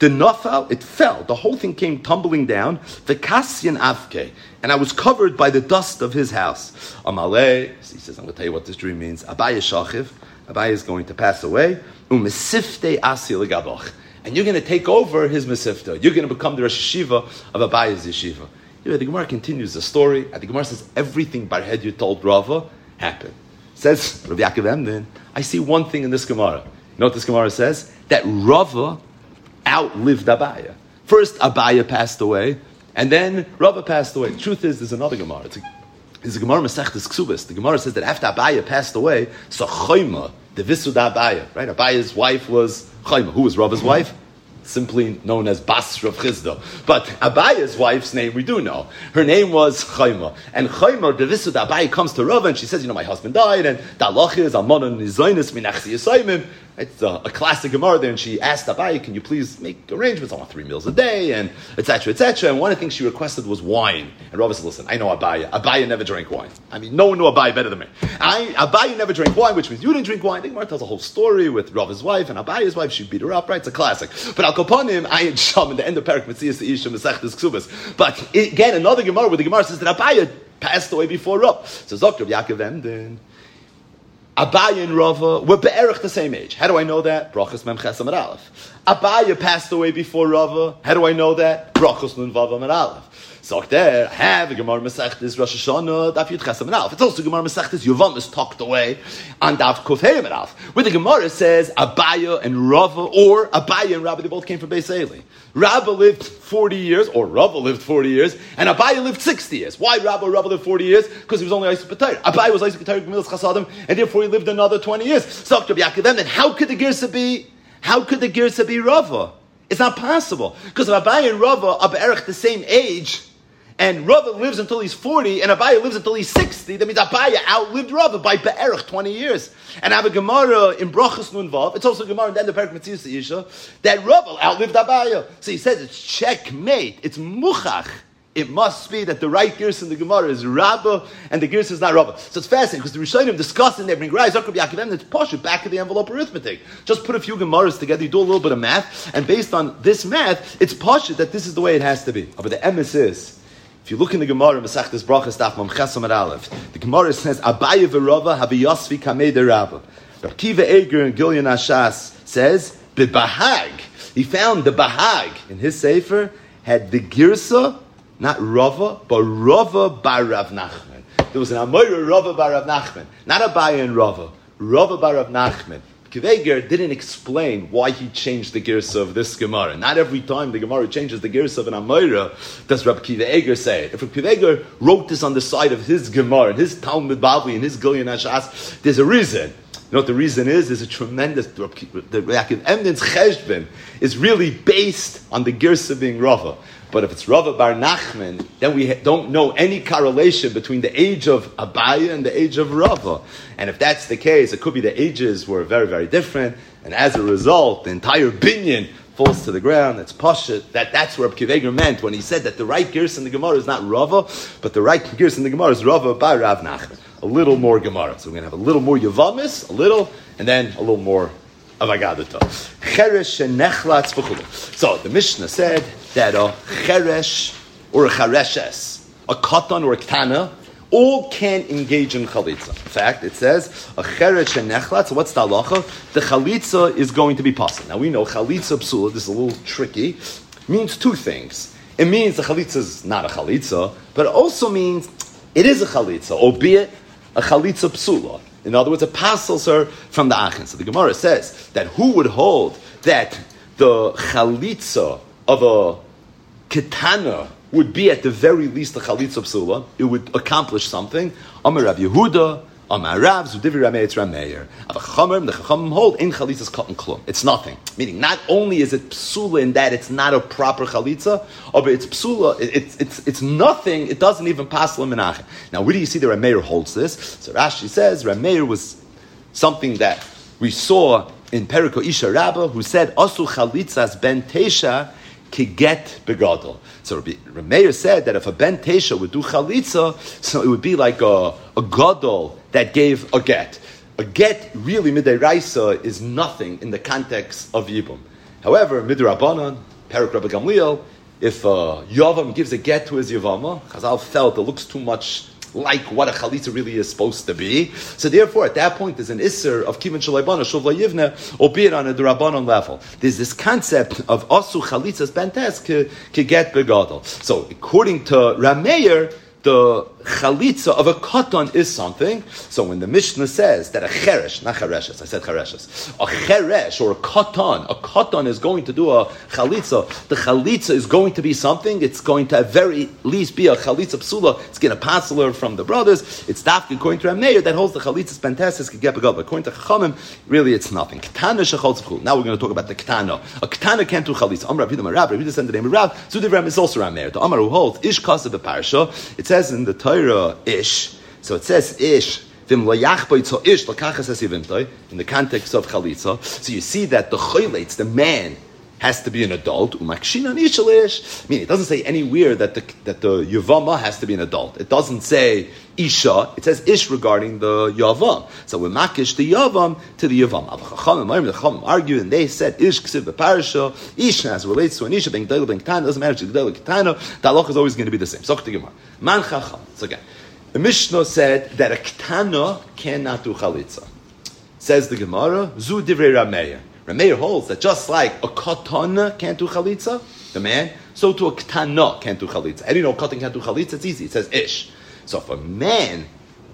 The nafal, it fell. The whole thing came tumbling down. The kasyan avke, and I was covered by the dust of his house. Amalei, he says, I'm going to tell you what this dream means. Abaya shachiv, Abaya is going to pass away. Umesifte asi legabach, and you're going to take over his mesifta. You're going to become the Rosh Yeshiva of Abaya's yeshiva. You know, the Gemara continues the story, and the Gemara says everything Bar Hedya told Rava happened. Says Rav Yaakov Emden, I see one thing in this Gemara. You know what this Gemara says? That Rava outlived Abaya. First, Abaya passed away, and then Rava passed away. The truth is, there's another Gemara. It's a, it's a Gemara Masechtas Ksubas. The Gemara says that after Abaya passed away, so Choyma, the Visud Abaya, right? Abaya's wife was Choyma. Who was Rava's wife? Simply known as Bas Rav Chizda. But Abaya's wife's name we do know. Her name was Chayma. And Chayma, the Visud Abaya, comes to Rava and she says, you know, my husband died, and the halach is Almana Nizoinus Minachsi Yisayimim. It's a, a classic Gemara there, and she asked Abaya, can you please make arrangements? I want three meals a day, and et cetera, et cetera. And one of the things she requested was wine. And Rava said, listen, I know Abaya. Abaya never drank wine. I mean, no one knew Abaya better than me. I, Abaya never drank wine, which means you didn't drink wine. The Gemara tells a whole story with Rava's wife and Abaya's wife. She beat her up, right? It's a classic. But Al Kaponim, I and Sham in the end of Parak Metzias the Isha Masechtas Ksubas. But it, again, another Gemara where the Gemara says that Abaya passed away before Rav. So Doctor Yaakov Emden, Abaya and Rava were be'erich the same age. How do I know that? Brachos Mem Ches Amar Aleph. Abaya passed away before Rava. How do I know that? Brachos Nun Vav Amar Aleph. So there, have a Gemara Masechtas Rosh Hashanah Daf Yud Ches Amar Aleph. It's also Gemara Masechtas Yovam is tucked away on Daf Kuf Hey Amar Aleph, where the Gemara says Abaya and Rava, or Abaya and Rabba, they both came from Beis Eli. Rabba lived forty years, or Rava lived forty years, and Abaya lived sixty years. Why Rabba Rabba lived forty years? Because he was only Isaac B'Tayr. Abaya was Isaac B'Tayr Gemilas Chasadim, and therefore he lived another twenty years. So Doctor Yaakov Emden, how could the Girsa be? How could the Girsa be Rava? It's not possible, because if Abaya and Rava are be'erich the same age, and Rava lives until he's forty, and Abaya lives until he's sixty, that means Abaya outlived Rava by be'erich twenty years. And I have a Gemara in Brachos Nun Vav, it's also a Gemara in the end of Parak Metzias Isha, that Rava outlived Abaya. So he says it's checkmate, it's muchach. It must be that the right Gersa in the Gemara is Rabba, and the Gersa is not Rabba. So it's fascinating, because the Rishonim discuss in there, bring Rai, Zakar Yaakov Emden, it's posh, back of the envelope arithmetic. Just put a few Gemaras together, you do a little bit of math, and based on this math, it's posh that this is the way it has to be. But the emes is, if you look in the Gemara, Masechtas Brachos Daf Mem Ches Amar Aleph, the Gemara says, Abaya v'Rava haviyasvi kamei de Rabba. Rav Kiva Eger and Gilyon Ashas says, B'Bahag. He found the Bahag in his Sefer, had the Girsa, not Rava, but Rava bar Rav Nachman. There was an Amoira Rava bar Rav Nachman, not Abaya and Rava, Rava bar Rav Nachman. Kiveger didn't explain why he changed the Girsa of this Gemara. Not every time the Gemara changes the Girsa of an Amoira does Rabbi Kiva Eger say it. If Rabbi Kiva Eger wrote this on the side of his Gemara, his Talmud Bavli, and his Gilyon Ashas, there's a reason. You know what the reason is? There's a tremendous... The Yaakov Emden's Cheshbon is really based on the Girsa being Rava. But if it's Rava bar Nachman, then we don't know any correlation between the age of Abaya and the age of Rava. And if that's the case, it could be the ages were very, very different. And as a result, the entire binyan falls to the ground. That's Pashut. That, that's what Kiv Eger meant when he said that the right Gersa in the Gemara is not Rava, but the right Gersa in the Gemara is Rava bar Rav Nachman. A little more Gemara. So we're going to have a little more Yavamis, a little, and then a little more of Agadata. Cheresh shenechlatz v'chulu. So the Mishnah said that a cheresh or a chereshes, a katan or a ktana, all can engage in chalitza. In fact, it says a cheresh shenechlatz. So what's the halacha? The chalitza is going to be possible. Now we know chalitza psula. This is a little tricky. Means two things. It means the chalitza is not a chalitza, but it also means it is a chalitza, albeit a chalitza psula. In other words, a pasels her from the achin. So the Gemara says that who would hold that the chalitza of a ketana would be at the very least a chalitza psula, it would accomplish something. Amar Rav Yehuda, Amar Rav, Zudivi Ramei, it's Rameir. Avachamim, the chachamim hold, in chalitza's cotton klum. It's nothing. Meaning, not only is it psula in that it's not a proper chalitza, but it's psula, it's it's it's nothing, it doesn't even pass lemenachem. Now, where do you see the Rameir holds this? So Rashi says, Rameir was something that we saw in Periko Isha Rabbah, who said, Asu chalitzas ben tesha ki get begadol. So Rabbi Meir said that if a ben tesha would do chalitza, so it would be like a, a gadol that gave a get. A get, really, midiraisa, is nothing in the context of yibum. However, midrabanan, Perak Rabbi Gamliel, if uh, Yavam gives a get to his Yavama, Chazal felt it looks too much like what a chalitza really is supposed to be. So therefore, at that point, there's an isser of kivan shalaybana shovla yivna, albeit on a derabanan level. There's this concept of asu chalitzas bentes ke get begadol. So according to Rameir, the chalitza of a katan is something. So when the Mishnah says that a cheresh, not chereshes, I said chereshes, a cheresh or a katan, a katan is going to do a chalitza, the chalitza is going to be something, it's going to at very least be a chalitza psula, it's going to pass her from the brothers, it's dafka according to Rameir that holds the chalitza spentesis can get begad. According to Chachamim, really it's nothing. Ketana shechol tzchul. Now we're going to talk about the ketana. A ketana can't do chalitza. Amar Rav Yehuda Rav Yehuda sent the name of Rav. Zudiv Ram is also Rameir. The Amar who holds ish kasav b'parsha. It says in the Torah ish. So it says ish. In the context of chalitza, so you see that the choyleitz, the man, has to be an adult. Meaning, it doesn't say anywhere that the that the yavama has to be an adult. It doesn't say isha. It says ish regarding the yavam. So we makish the yavam to the yavam. The chachamim argue, and they said ish ksiv b'parasha. Ish as relates to an isha being gedol being ketana doesn't matter. Gedol ketana. The halacha is always going to be the same. So man chacham. So again, the Mishnah said that a ketana cannot do chalitza. Says the Gemara, zu divrei Rameir. Rameir holds that just like a katana can't do chalitza, the man, so to a ketana can't do chalitza. How do you know a katan can't do chalitza? It's easy. It says ish. So if a man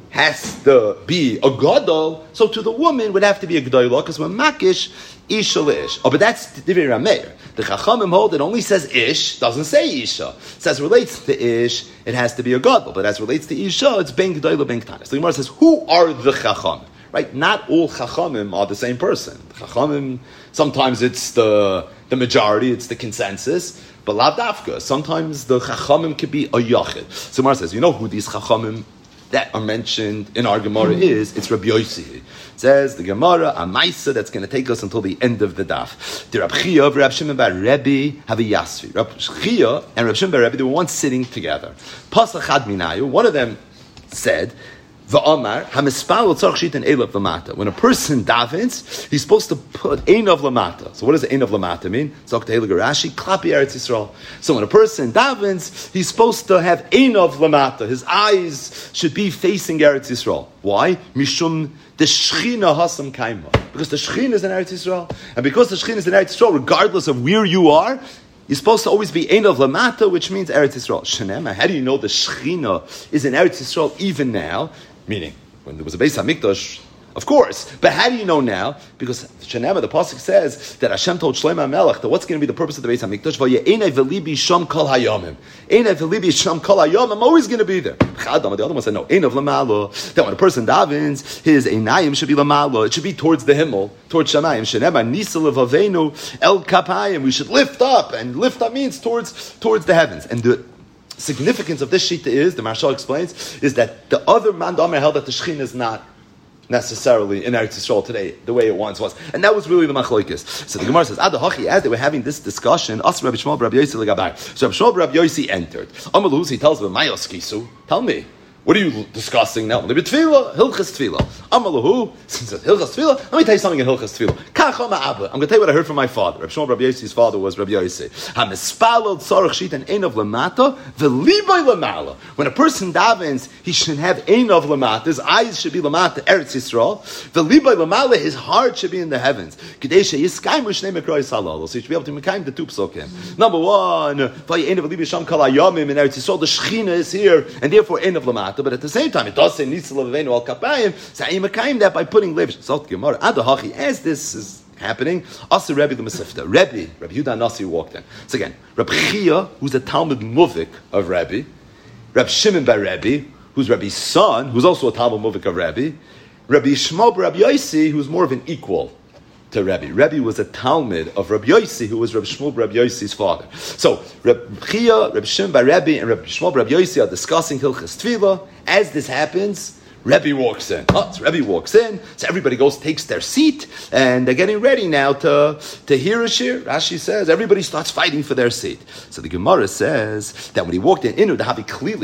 has to be a gadol, so to the woman would have to be a gedolah, because when makish, isha ish. Oh, but that's divrei Rameir. The Chachamim hold it only says ish, doesn't say isha. It says relates to ish, it has to be a gadol. But as relates to isha, it's ben gedolah ben ketana. So the Gemara says, who are the Chachamim? Right? Not all Chachamim are the same person. Chachamim, sometimes it's the the majority, it's the consensus, but lav dafka. Sometimes the Chachamim could be a yachid. So Gemara says, you know who these Chachamim that are mentioned in our Gemara is? It's Rabbi Yossi. It says the Gemara, a Maisa that's going to take us until the end of the daf. The Rabbi Chia, Rabbi Shimon bar Rebbe have a Yasvi. Rabbi Chia and Rabbi Shimon bar Rebbe, they were once sitting together. Pasach had minayu. One of them said, V'amar hamispal tzarich shitan elav lamata. When a person davens, he's supposed to put einav lamata. So what does einav lamata mean? Zok tehillah Rashi, klapi Eretz Yisrael. So when a person davens, he's supposed to have einav lamata. His eyes should be facing Eretz Yisrael. Why? Mishum the Shechina hasam kaima. Because the Shechina is in Eretz Yisrael, and because the Shechina is in Eretz Yisrael, regardless of where you are, you're supposed to always be einav lamata, which means Eretz Yisrael. Shenema, how do you know the Shechina is in Eretz Yisrael even now? Meaning, when there was a Beis HaMikdash, of course. But how do you know now? Because Shenema, the pasuk says that Hashem told Shlomo HaMelech that what's going to be the purpose of the Beis HaMikdash? V'ye'enei v'libi sham kol hayomim. Enei v'libi sham kol hayomim. I'm always going to be there. The other one said no. Einav lamalo. That when a person davens, his einayim should be lamalo. It should be towards the Himmel, towards Shamayim. Shenema nisa levavenu el kapayim. We should lift up, and lift up means towards towards the heavens. And the significance of this shita is, the Marshal explains, is that the other man Damer held that the Shechin is not necessarily in Eretz Yisrael today the way it once was, and that was really the machlokes. So the Gemara says, "Ad hachi," as they were having this discussion, As Rabbi Shmuel Rabbi Yossi legabar. So Rabbi Shmuel Rabbi Yossi entered. Amaluz, he tells them, "Mayos kisu." Tell me, what are you discussing now? Maybe tefillah, hilchas tefillah. Amalahu, since it's hilchas tefillah, let me tell you something in hilchas tefillah. Kacha ma'abba. I'm going to tell you what I heard from my father. Rabbi Shmuel Rabbi Yossi's father was Rabbi Yossi. Hamispalod tzarich shitan einav lamata v'libay lamala. When a person davens, he should have einav lamata. His eyes should be lamata, Eretz Yisrael. V'libay lamala, his heart should be in the heavens. Kedei sheyiskaymu shnei mikrois halal. So you should be able to mekayim the two psukim. Number one, v'ye'einav v'libay sham kol hayomim in Eretz Yisrael. The Shechina is here, and therefore einav lamata. But at the same time, it does say Nitzel Avenu al Kapayim. So I'm makayim that by putting levish. So Gemara Adahachi, as this is happening, Asa Rebbe the Masifta, Rebbe, Rabbi Yehuda Nasi walked in. So again, Rabbi Chia, who's a Talmud Muvik of Rebbe, Rabbi Shimon bar Rebbe, who's Rebbe's son, who's also a Talmud Muvik of Rebbe, Rabbi Shmuel bar Rabbi Yossi, who's more of an equal to Rebbe. Rebbe was a Talmud of Rabbi Yossi, who was Rabbi Shmuel bar Rabbi Yossi's father. So Rabbi Chia, Rabbi Shimon bar Rebbe, and Rabbi Shmuel bar Rabbi Yossi are discussing Hilchas Tefillah. As this happens, Rebbe walks in. Oh, so Rebbe walks in, so everybody goes, takes their seat, and they're getting ready now to, to hear a shir. Rashi says, everybody starts fighting for their seat. So the Gemara says that when he walked in, Inu, the Havi clearly,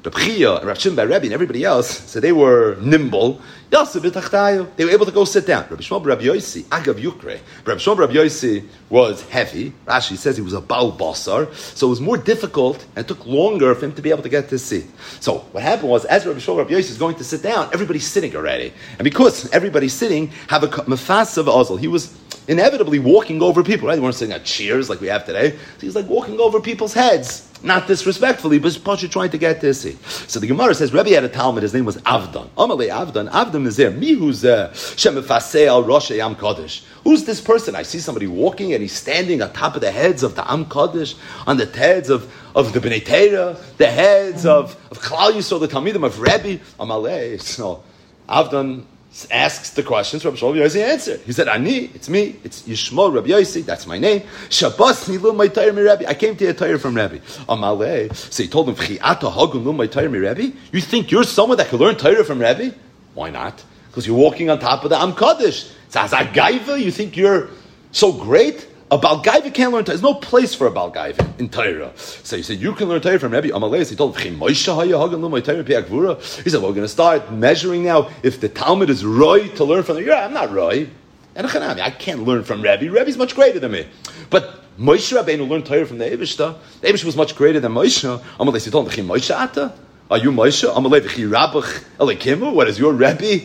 Reb Chia and Reb Shimon bar Rebbe and everybody else, so they were nimble. They were able to go sit down. Rabbi Shmuel bar Rabbi Yossi, Agav Yukre. Rabbi Shmuel bar Rabbi Yossi was heavy. Rashi says he was a Baal Basar, so it was more difficult and it took longer for him to be able to get to his seat. So what happened was, as Rabbi Shmuel bar Rabbi Yossi is going to sit down, everybody's sitting already. And because everybody's sitting, have a mefas of Ozel. He was inevitably walking over people, right? They weren't sitting at chairs like we have today. So he's like walking over people's heads. Not disrespectfully, but Pasha trying to get to see. So the Gemara says, Rebbe had a Talmud, his name was Avdan. Amalei Avdan, Avdan is there. Me who's Shemefasei al Rosh Am Kodesh. Who's this person? I see somebody walking and he's standing on top of the heads of the Am Kodesh, on the heads of, of the Bnei Torah, the heads of, of Klal Yisrael, the Talmidim of Rebbe. Amalei. So Avdan asks the questions, Rabbi Shmuel Yossi answered. He said, Ani, it's me, it's Yishmol Rabbi Yossi, that's my name. Shabbos nilu my Torah mi Rebbe. I came to a Torah from Rebbe. Amalei. So he told him, V'chi'ata hagun lu my Torah mi Rebbe? You think you're someone that can learn Torah from Rebbe? Why not? Because you're walking on top of the Am Kodesh. It's Azagaiva, you think you're so great? A Baal Gaiva can't learn Torah. There's no place for a Baal Gaiva in Torah. So he said, you can learn Torah from Rebbe. Amalei. So he told him, he said, well, we're going to start measuring now if the Talmud is Roy to learn from the Yeah, I'm not Roy. And I can't learn from Rebbe. Rebbe's much greater than me. But Moshe Rabbeinu learned Torah from the Eibishter. The Eibishter was much greater than Moshe. Amalei. So he told him, Moshe Ata? Are you Moshe? Amalei. Rabbach Elikimu? What is your Rebbe?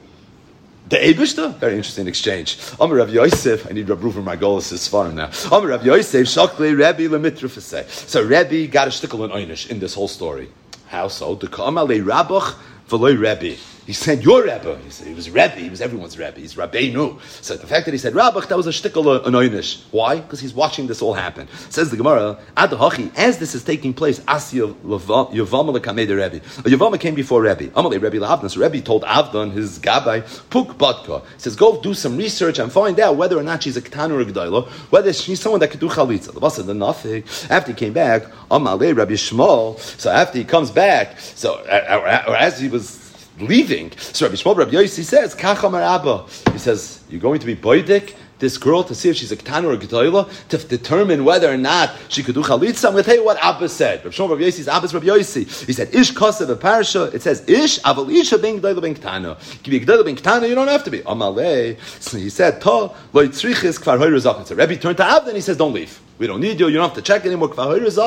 The Eibishter? Very interesting exchange. Amar Rav Yosef, I need Rav Ruven Margolis' Sfarim now. Amar Rav Yosef, Shakli Rebbe Lemitrufaseh. So Rebbe got a shtickle and einish in this whole story. How so? The Ka'amalei Rabbach v'loi Rebbe. He said, your Rebbe. He said, he was Rebbe. He was everyone's Rebbe. He's Rabbeinu. So the fact that he said Rabbach, that was a shtickle and einish. Why? Because he's watching this all happen. Says the Gemara, Ad Hachi, as this is taking place, Asya Yavama lekamei the Rebbe. Yavama came before Rebbe. Amalei Rebbe la'avdan. So Rebbe told Avdan, his Gabbai, Puk Batka. He says, go do some research and find out whether or not she's a Ketana or a G'dayla, whether she's someone that could do Chalitza. The boss said, nothing. After he came back, Amalei Rabbi Shmuel. So after he comes back, so or as he was leaving, so Rabbi Shmuel Rabbi Yossi says, Kach Amar Abba. He says, you're going to be boidik this girl to see if she's a Ketana or a G'dayla to determine whether or not she could do Chalitza. I'm going to tell you what Abba said. Rabbi Shmuel Rabbi Yossi's Abba's Rabbi Yossi. He said, Ish Kosev a Parasha. It says, Ish Aval Isha ben G'dayla ben Ketana. Give you G'dayla ben Ketana, you don't have to be. Amalei. So he said, To Lo Yitzrichis Kvar Hoyer Zaken. So Rebbe turned to Abba and he says, don't leave. We don't need you. You don't have to check anymore. The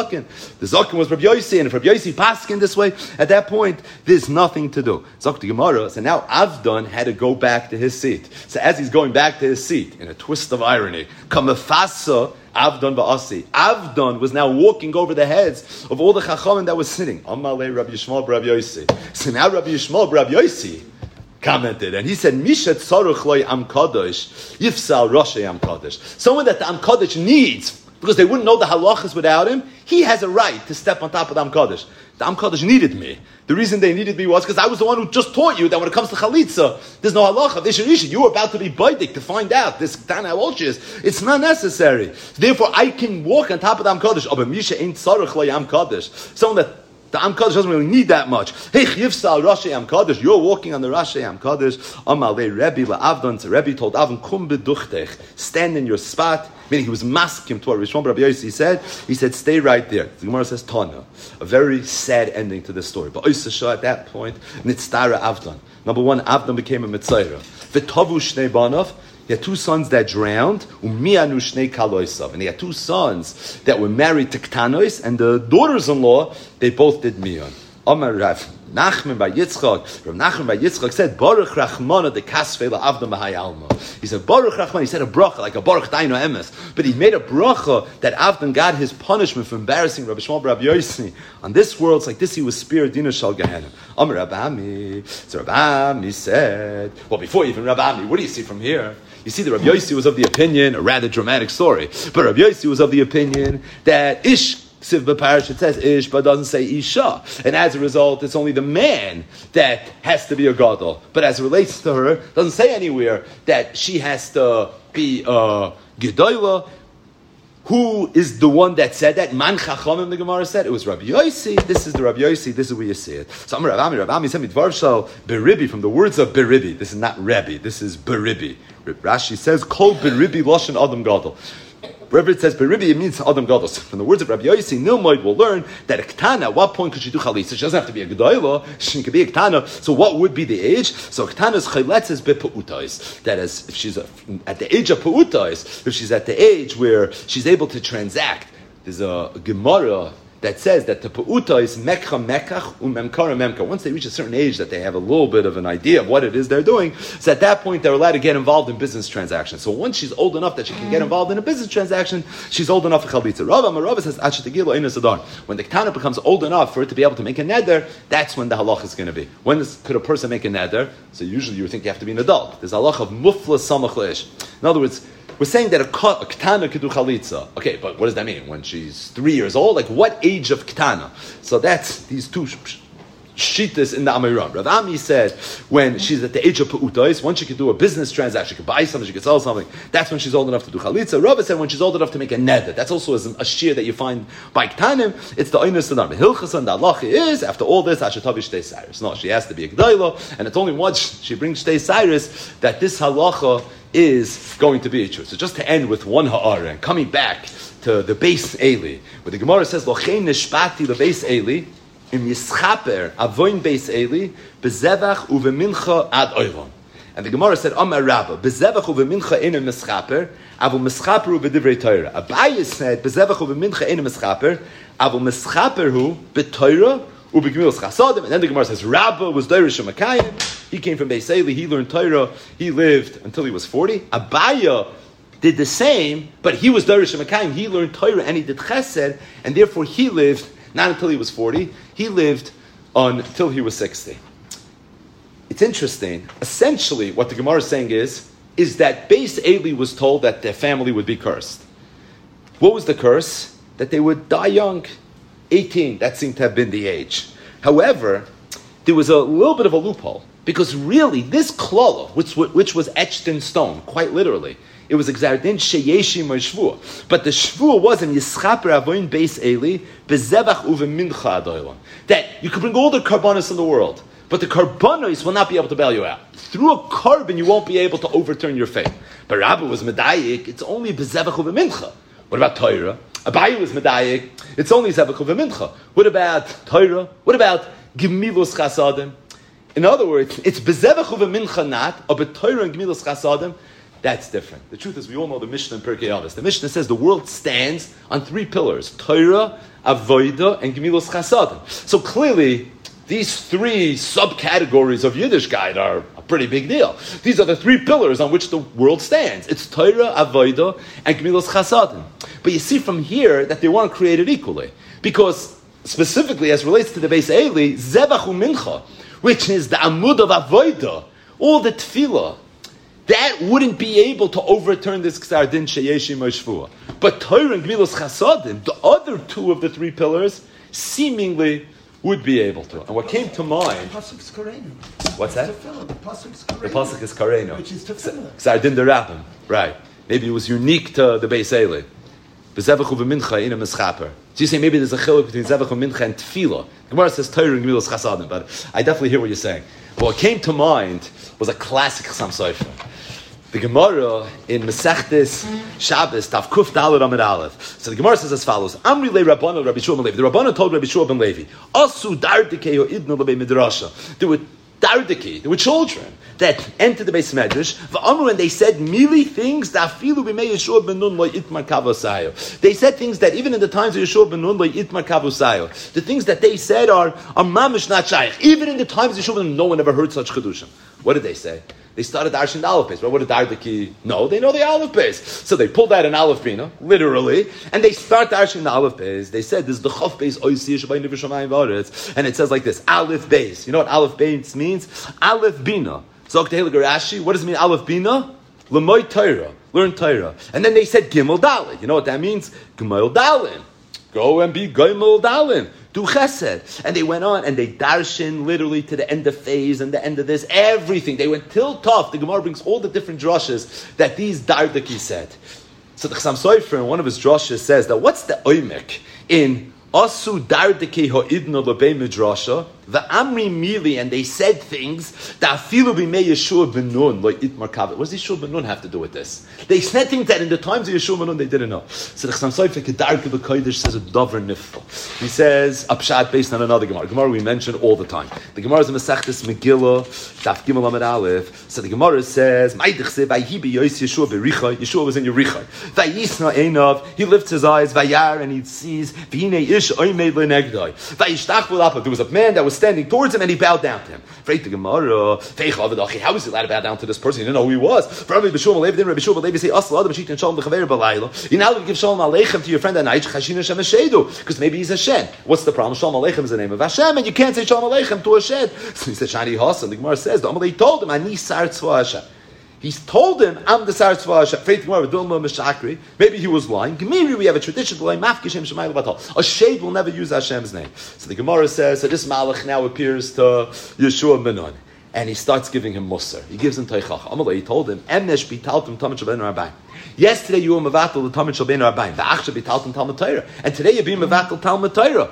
Zaken was Rabbi Yossi, and if Rabbi Yossi passed in this way, at that point, there's nothing to do. Zok the Gemara. So now Avdan had to go back to his seat. So as he's going back to his seat, in a twist of irony, Kamafasa Avdan ba'asi. Avdan was now walking over the heads of all the Chachamim that was sitting. Amalei Rabbi Yishmael Rabbi Yossi. So now Rabbi Yishmael Rabbi Yossi commented, and he said, Misha tzaruch loy am kadosh, yifsal rosh am kadosh. Someone that the am kadosh needs, because they wouldn't know the halachas without him, he has a right to step on top of the Am Kodesh. The Am Kodesh needed me. The reason they needed me was because I was the one who just taught you that when it comisto Chalitza, there's no halacha. Visharisha, you were about to be baidik to find out this Tana how old she is. It's not necessary. Therefore, I can walk on top of the Am Kodesh. Aber Misha ain't tzarech lo Am Kodesh. Someone that the Am Kodesh doesn't really need that much. Hey, Yifsal Rashi Am Kodesh. You're walking on the Rashi Am Kodesh. Amalei Rebbe la'avdan. So Rebbe told Avdan, Kum beduchtech. Stand in your spot. Meaning he was masking to what Rishon Rabbi Yossi said. He said, stay right there. The Gemara says, Tana. A very sad ending to this story. But Oisasha at that point, Nitztara Avdan. Number one, Avdan became a Mitzayra. V'tavu shnei banav. He had two sons that drowned. Umianu shnei kaloisav. And he had two sons that were married to Ktanois. And the daughters-in-law, they both did miyan. Amar Rav Nachman by Yitzchak. Rav Nachman by Yitzchak said, Baruch Rachmana de Kasvela Avda Mahai Alma. He said, Baruch Rachman. He said a bracha, like a Baruch Daino Emes. But he made a bracha that Avdan got his punishment for embarrassing Rabbi Shmuel Rabbi Yossi. On this world, it's like this, he was spared Dina Shal Gehenna. Amar Rabami. So Rabami said, well, before even Rabami, what do you see from here? You see, the Rabbi Yossi was of the opinion, a rather dramatic story, but Rabbi Yossi was of the opinion that Ish, Siv B'Parash, it says Ish, but doesn't say Isha. And as a result, it's only the man that has to be a Gadol. But as it relates to her, it doesn't say anywhere that she has to be a Gedoyla. Who is the one that said that? Man Chachamim, the Gemara said. It was Rabbi Yossi. This is the Rabbi Yossi. This is where you see it. So Amar Rav Ami, Rav Ami said, Midvar shal Beribi, from the words of Beribi. This is not Rebbe. This is Beribi. Rashi says, Kol Beribi Loshen Adam Gadol. Rabbi says, "Beribi," it means Adam Gados. From the words of Rabbi Yossi, Nilmoid will learn that a Ketana, at what point could she do Chalitza? She doesn't have to be a Gedolah, she could be a Ketana. So what would be the age? So Ketana's Chalitza is Be'Pa'utais. That is, if she's a, at the age of Pa'utais, if she's at the age where she's able to transact. There's a Gemara that says that the Pa'uta is Mekcha Mekach Umemkara Memka. Once they reach a certain age that they have a little bit of an idea of what it is they're doing, so at that point they're allowed to get involved in business transactions. So once she's old enough that she can get involved in a business transaction, she's old enough for Chalitza. Rava Marava says, when the Ketana becomes old enough for it to be able to make a neder, that's when the halach is going to be. When is, could a person make a neder? So usually you think you have to be an adult. There's a halach of mufla samach leish. In other words, we're saying that a, a Ketana could do Chalitza. Okay, but what does that mean? When she's three years old? Like, what age of Ketana? So that's these two shittas in the Amiram. Rav Ami said, when she's at the age of Pa'utais, once she can do a business transaction, she can buy something, she can sell something, that's when she's old enough to do Chalitza. Rava said, when she's old enough to make a neder. That's also a, a shear that you find by Ketanim. It's the Einis Sadar. The Hilchas and the Allah is, after all this, Ashatavi Shtei Cyrus. No, she has to be a G'dayla, and it's only once she brings Shtei Cyrus that this halacha is going to be true. So just to end with one ha'ara and coming back to the base Eli, where the Gemara says, Lochein nishpati the base Eli, im yischaper avoin base Eli, bezevach uvemincha ad oivon. And the Gemara said, Amar Rabba, bezevach uvemincha ina mischaper, avu mischaper hu b'divrei Torah. Abaye said, bezevach uvemincha ina mischaper, avu mischaper hu b'Torah, and then the Gemara says, Rabba was Dorish Makayim. He came from Beis Eli. He learned Torah. He lived until he was forty. Abaya did the same, but he was Dorish Makayim. He learned Torah and he did Chesed, and therefore he lived not until he was forty. He lived until he was sixty. It's interesting. Essentially, what the Gemara is saying is, is that Beis Eli was told that their family would be cursed. What was the curse? That they would die young. eighteen, that seemed to have been the age. However, there was a little bit of a loophole, because really, this klala, which, which was etched in stone, quite literally, it was exardin sheyeshim shvua. But the shvua was in Yischaper Avoin Beis Eli, bezevach uvemincha adoylon. That you could bring all the karbanos in the world, but the karbanos will not be able to bail you out. Through a carbon, you won't be able to overturn your faith. But Rabbi was medayik, it's only bezevach uvemincha. What about Torah? Abayi was medayik. It's only zevach uvemincha. What about Torah? What about gemilos chasadim? In other words, it's bezevach uvemincha not, or but Torah and gemilos chasadim. That's different. The truth is, we all know the Mishnah in Pirkei Avos. The Mishnah says the world stands on three pillars: Torah, Avodah, and gemilos chasadim. So clearly, these three subcategories of Yiddishkeit are a pretty big deal. These are the three pillars on which the world stands. It's Torah, Avodah, and gemilos chasadim. But you see from here that they weren't created equally. Because specifically, as relates to the Beis Eli, Zevach u'mincha, which is the Amud of Avodah, all the tefillah, that wouldn't be able to overturn this Ksar Din Sheyeshim Shvua. But Torah and gemilos chasadim, the other two of the three pillars, seemingly would be able to. And what came to mind... The Pasuk is Karenu. What's that? Tefillah. The Pasuk is Karenu. The Pasuk is Karenu. Which is Tefillah. Ksar Din Derabim. Right. Maybe it was unique to the Beis Eli. B'zevach u'v'mincha in a mischaper. So you say maybe there's a chiluk between zevach u'mincha and tefillah. Gemara says Torah and gemilos chasadim, but I definitely hear what you're saying. What came to mind was a classic Chassam Sofer. The Gemara in Masechtes Shabbos, Tav Kuf Daled Amid Aleph. So the Gemara says as follows: Amri le Rabbanu Rabbi Shua ben Levi. The Rabbanu told Rabbi Shua ben Levi, Asu dardikei o idnu lebei midrasha. There were dardikei, there were children that entered the Beis Medrash. V'amru, and they said mili things that afilu b'mei Yeshua ben Nun lo itmar kavosayo. They said things that even in the times of Yeshua ben Nun lo itmar kavosayo, the things that they said are are mamish not shaykh. Even in the times of Yeshua ben Nun, no one ever heard such chedushim. What did they say? They started darshan the aleph base. Well, what did Dardaki know? They know the aleph base. So they pulled out an aleph bina, literally, and they start darshan the aleph base. They said, this is the chaf base, and it says like this, aleph base. You know what aleph base means? Aleph bina. Zok Tehillah Rashi, what does it mean, aleph bina? L'moy Torah. Learn Torah. And then they said, gimel dalim. You know what that means? Gimel dalim. Go and be gimel dalim. Do chesed. And they went on and they darshan literally to the end of phase and the end of this, everything. They went till tough. The Gemara brings all the different drushes that these dardaki said. So the Chassam Sofer in one of his drushes says that what's the oimek in Asu dardaki ha'idna lebei midrasha? The Amri Mili, and they said things that afilu b'mei Yeshua ben Nun like itmar kavet. What does Yeshua ben Nun have to do with this? They said things that in the times of Yeshua ben Nun they didn't know. So the Chassam Sofer Kedarke b'Kodesh says a dover nifl. He says a pshat based on another Gemara. Gemara we mention all the time. The Gemara is in Masechtas Megillah, Daf Gimel Amud Aleph. So the Gemara says, "Ma'idich se vayhi b'Yos Yeshua b'Richai." Yeshua was in Yerichai. Vayisna einav. He lifts his eyes, vayar, and he sees v'hinei ish oimei lenegdai. Vayishtach v'lapa. There was a man that was standing towards him, and he bowed down to him. Freit the Gemara, how was he allowed to bow down to this person? He didn't know who he was. For Rabbi B'Shua Alevi, then Rabbi B'Shua Alevi say, "Asla adam shit and shalom b'chaver b'layla." You now give shalom aleichem to your friend at night, chashin Hashem eshedu, because maybe he's a shed. What's the problem? Shalom aleichem is the name of Hashem, and you can't say shalom aleichem to a shed. So he said, "Shani Hasan." The Gemara says, the Amalei told him, "Ani sar tzva Hashem." He's told him, "I'm the sar tzva Hashem." Freit the Gemara, Dilma Meshakri. Maybe he was lying. Maybe we have a tradition to lie mafkishem shemayla batal. A shade will never use Hashem's name. So the Gemara says, so this malach now appears to Yeshua ben Nun. And he starts giving him musar. He gives him teichach. Amalei, he told him, "Emnesh bitaltum tamid shel ben rabbaim." Yesterday you were mevatel the tamid shel ben rabbaim. V'achshav bitaltum talmud Torah. And today you're being mevatel talmud Torah.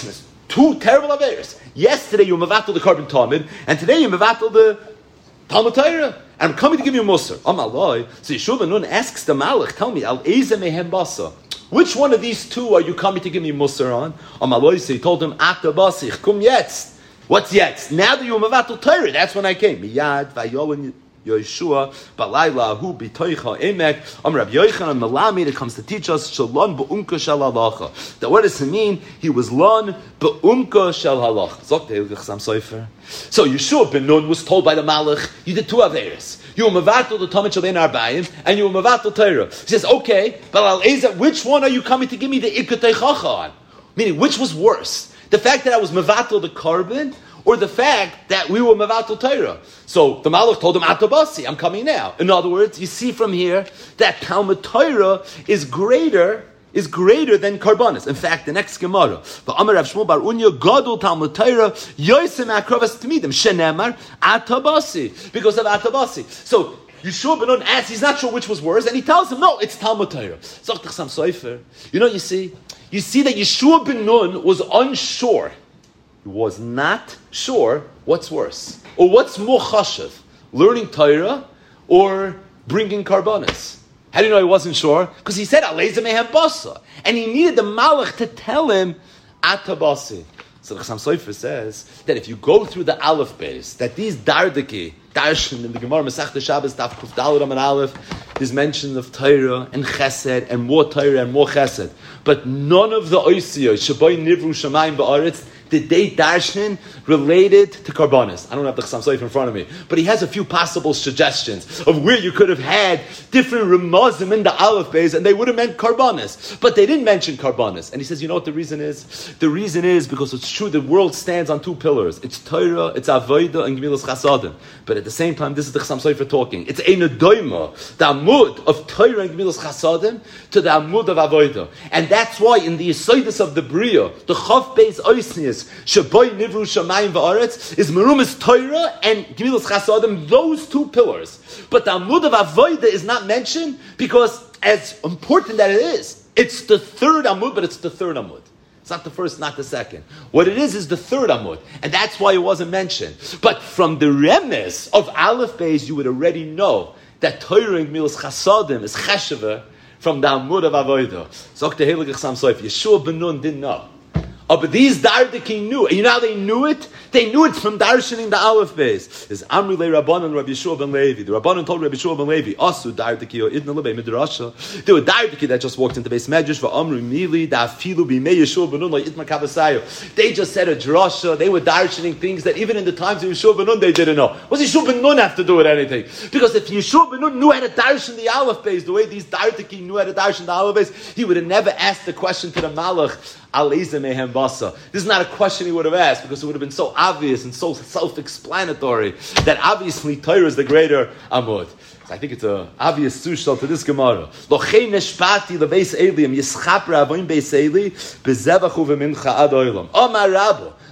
Two terrible averes. Yesterday you were mevatel the carbon tamid, and today you're mevatel the talmud Torah. And I'm coming to give you musar. Amalei. So Yeshua ben Nun asks the malach, "Tell me, al eze mehem basa. Which one of these two are you coming to give me musar on?" Amalei. So he told him, "Ata basich, kum yetz." What's yet? Now that you're mevatel Torah, that's when I came. Miyad vayolin Yeshua balayla hu b'toicha emek. Am Rabbi Yochanan Melami that comes to teach us shalon be'umka shel halacha. That what does it mean? He was lon be'umka shel halacha. Zok the Chassam Sofer. So Yeshua ben Nun was told by the Malach, you did two averes. You were mevatel the tamid shel ben arbayim, and you were mevatel Torah. He says, okay, but al eza, which one are you coming to give me the ikka teichacha on? Meaning, which was worse? The fact that I was mevatel the carbon, or the fact that we were mevatel Torah. So the Malach told him, "Atabasi, I'm coming now." In other words, you see from here that Talmud Torah is greater, is greater than karbanis. In fact, the next Gemara, the Amar Rav Shmuel Bar Unya Gadol Talmud Torah Yosem Akravas Tmidim Shenemar Atabasi, because of Atabasi. So Yeshua ben Nun asks, he's not sure which was worse, and he tells him, "No, it's Talmud Torah." Zok the Chassam Sofer. You know, you see. You see that Yeshua ben Nun was unsure. He was not sure what's worse. Or what's more chashav, learning Torah or bringing karbanis. How do you know he wasn't sure? Because he said, "Aleza mehem basa." And he needed the malach to tell him, "Atabasi." So the Chassam Sofer says that if you go through the Aleph base, that these dardiki, darshan in the Gemara Masechta Shabbos, Daf Kuf Daled Amud Aleph, there's mention of Torah and Chesed and more Torah and more Chesed, but none of the oisiyos shabai nivru shamayim ba'aretz did they darshan related to karbanis. I don't have the Chassam Sofer in front of me, but he has a few possible suggestions of where you could have had different remazim in the Aleph base, and they would have meant karbanis, but they didn't mention karbanis. And he says, you know what the reason is? The reason is because it's true the world stands on two pillars. It's Torah, it's Avodah, and Gemilas Chasadim. But at the same time, this is the Chassam Sofer talking. It's Eina Doima, the Amud of Torah and Gemilas Chasadim to the Amud of Avodah. And that's why in the Yesodus of the Bria, the Chav Beis Oisnius, Shaboy Nivru Shamayim Va'aretz, is Merumas Torah and Gemilas Chasadim, those two pillars. But the Amud of Avodah is not mentioned because, as important that it is, it's the third Amud, but it's the third Amud. It's not the first, not the second. What it is is the third Amud, and that's why it wasn't mentioned. But from the remes of Aleph Beis, you would already know that Torah and Gemilas Chasadim is Chesheva from the Amud of Avodah. Zok the Heilige Chassam Sofer. Yeshua ben Nun didn't know. Oh, but these Dardikim knew. And you know how they knew it? They knew it from darshaning the Aleph base. There's Amri le Rabbanan Rabbi Yeshua ben Levi. The Rabbanan told Rabbi Yeshua ben Levi, Asu Dardiki or Idna lebe midrasha. There were Dardiki that just walked into base medrash for Amri Mili, da Afilu b'mei Yeshua ben Nun like Itma Kavasayo. They just said a drasha. They were darshaning things that even in the times of Yeshua ben Nun they didn't know. What does Yeshua ben Nun have to do with anything? Because if Yeshua ben Nun knew how to darshan the Aleph base, the way these Dardiki knew how to darshan the Aleph base, he would have never asked the question to the Malach, Aleza mehem basa. This is not a question he would have asked because it would have been so obvious and so self-explanatory that obviously Torah is the greater Amud. So I think it's an obvious sushal to this Gemara. Lochei neshpati lebeis eliim yischap ravoim beis eli bezevachu v'mincha ad oilam. Omar Rabbo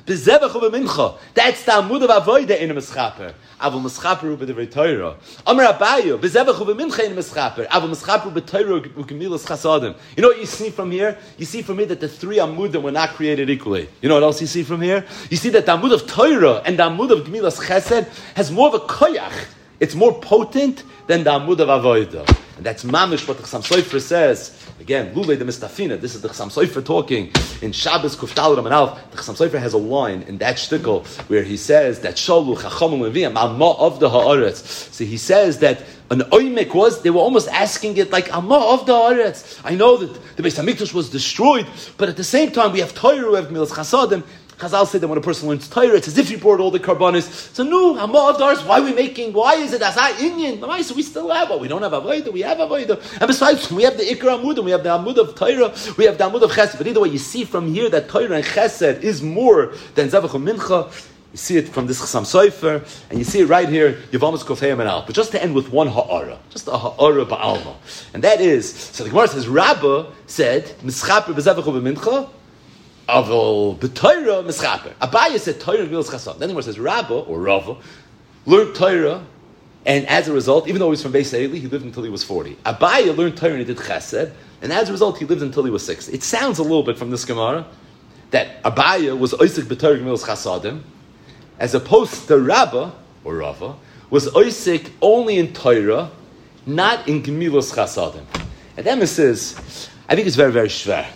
Bezevach uve mincha. That's the amud of avoida in a mischaper. Aval mischaper uve the Torah. Amar Abaye, bezevach uve mincha in a mischaper. Aval mischaper uve Torah ugemilas chasadim. You know what you see from here? You see from here that the three amudim were not created equally. You know what else you see from here? You see that the amud of Torah and the amud of gemilas chesed has more of a koyach. It's more potent than the amud of avoida. And that's mamish what the Chassam Sofer says. Again, Lulei the Mistafina, this is the Chassam Sofer talking in Shabbos Kuftal Ramanal. The Chassam Sofer has a line in that shtickle where he says that Shalu Chachamim Leviyam Alma of the Haaretz. So he says that an oimek was, they were almost asking it like Alma of the Haaretz. I know that the Beis Hamikdash was destroyed, but at the same time we have Torah, we have Milas Chasadim. Chazal said that when a person learns Torah, it's as if he brought all the karbanis. So no, Hamah Dars, why are we making, why is it as our Indian? So we still have it. We don't have Avodah, we have Avodah. And besides, we have the Ikra Amud, and we have the Amud of Torah, we have the Amud of Chesed. But either way, you see from here that Torah and Chesed is more than Zevach and Mincha. You see it from this Chassam Sofer, and you see it right here, Yevamos Kofei Manal. But just to end with one Ha'ara, just a Ha'ara Ba'alma. And that is, so the Gemara says, Rabbah said, Mischaper b'Zevach u'b'Mincha, Aval b'Torah mischaper. Abaye said Torah gemilas chasad. Then the Gemara says Rabba or Rava learned Torah, and as a result, even though he was from Beis Eli, he lived until he was forty. Abaye learned Torah and he did Chesed, and as a result, he lived until he was sixty. It sounds a little bit from this Gemara that Abaye was oisik b'Torah gemilas chasadim, as opposed to Rabba or Rava was oisik only in Torah, not in gemilas chasadim. And then says, I think it's very very shver.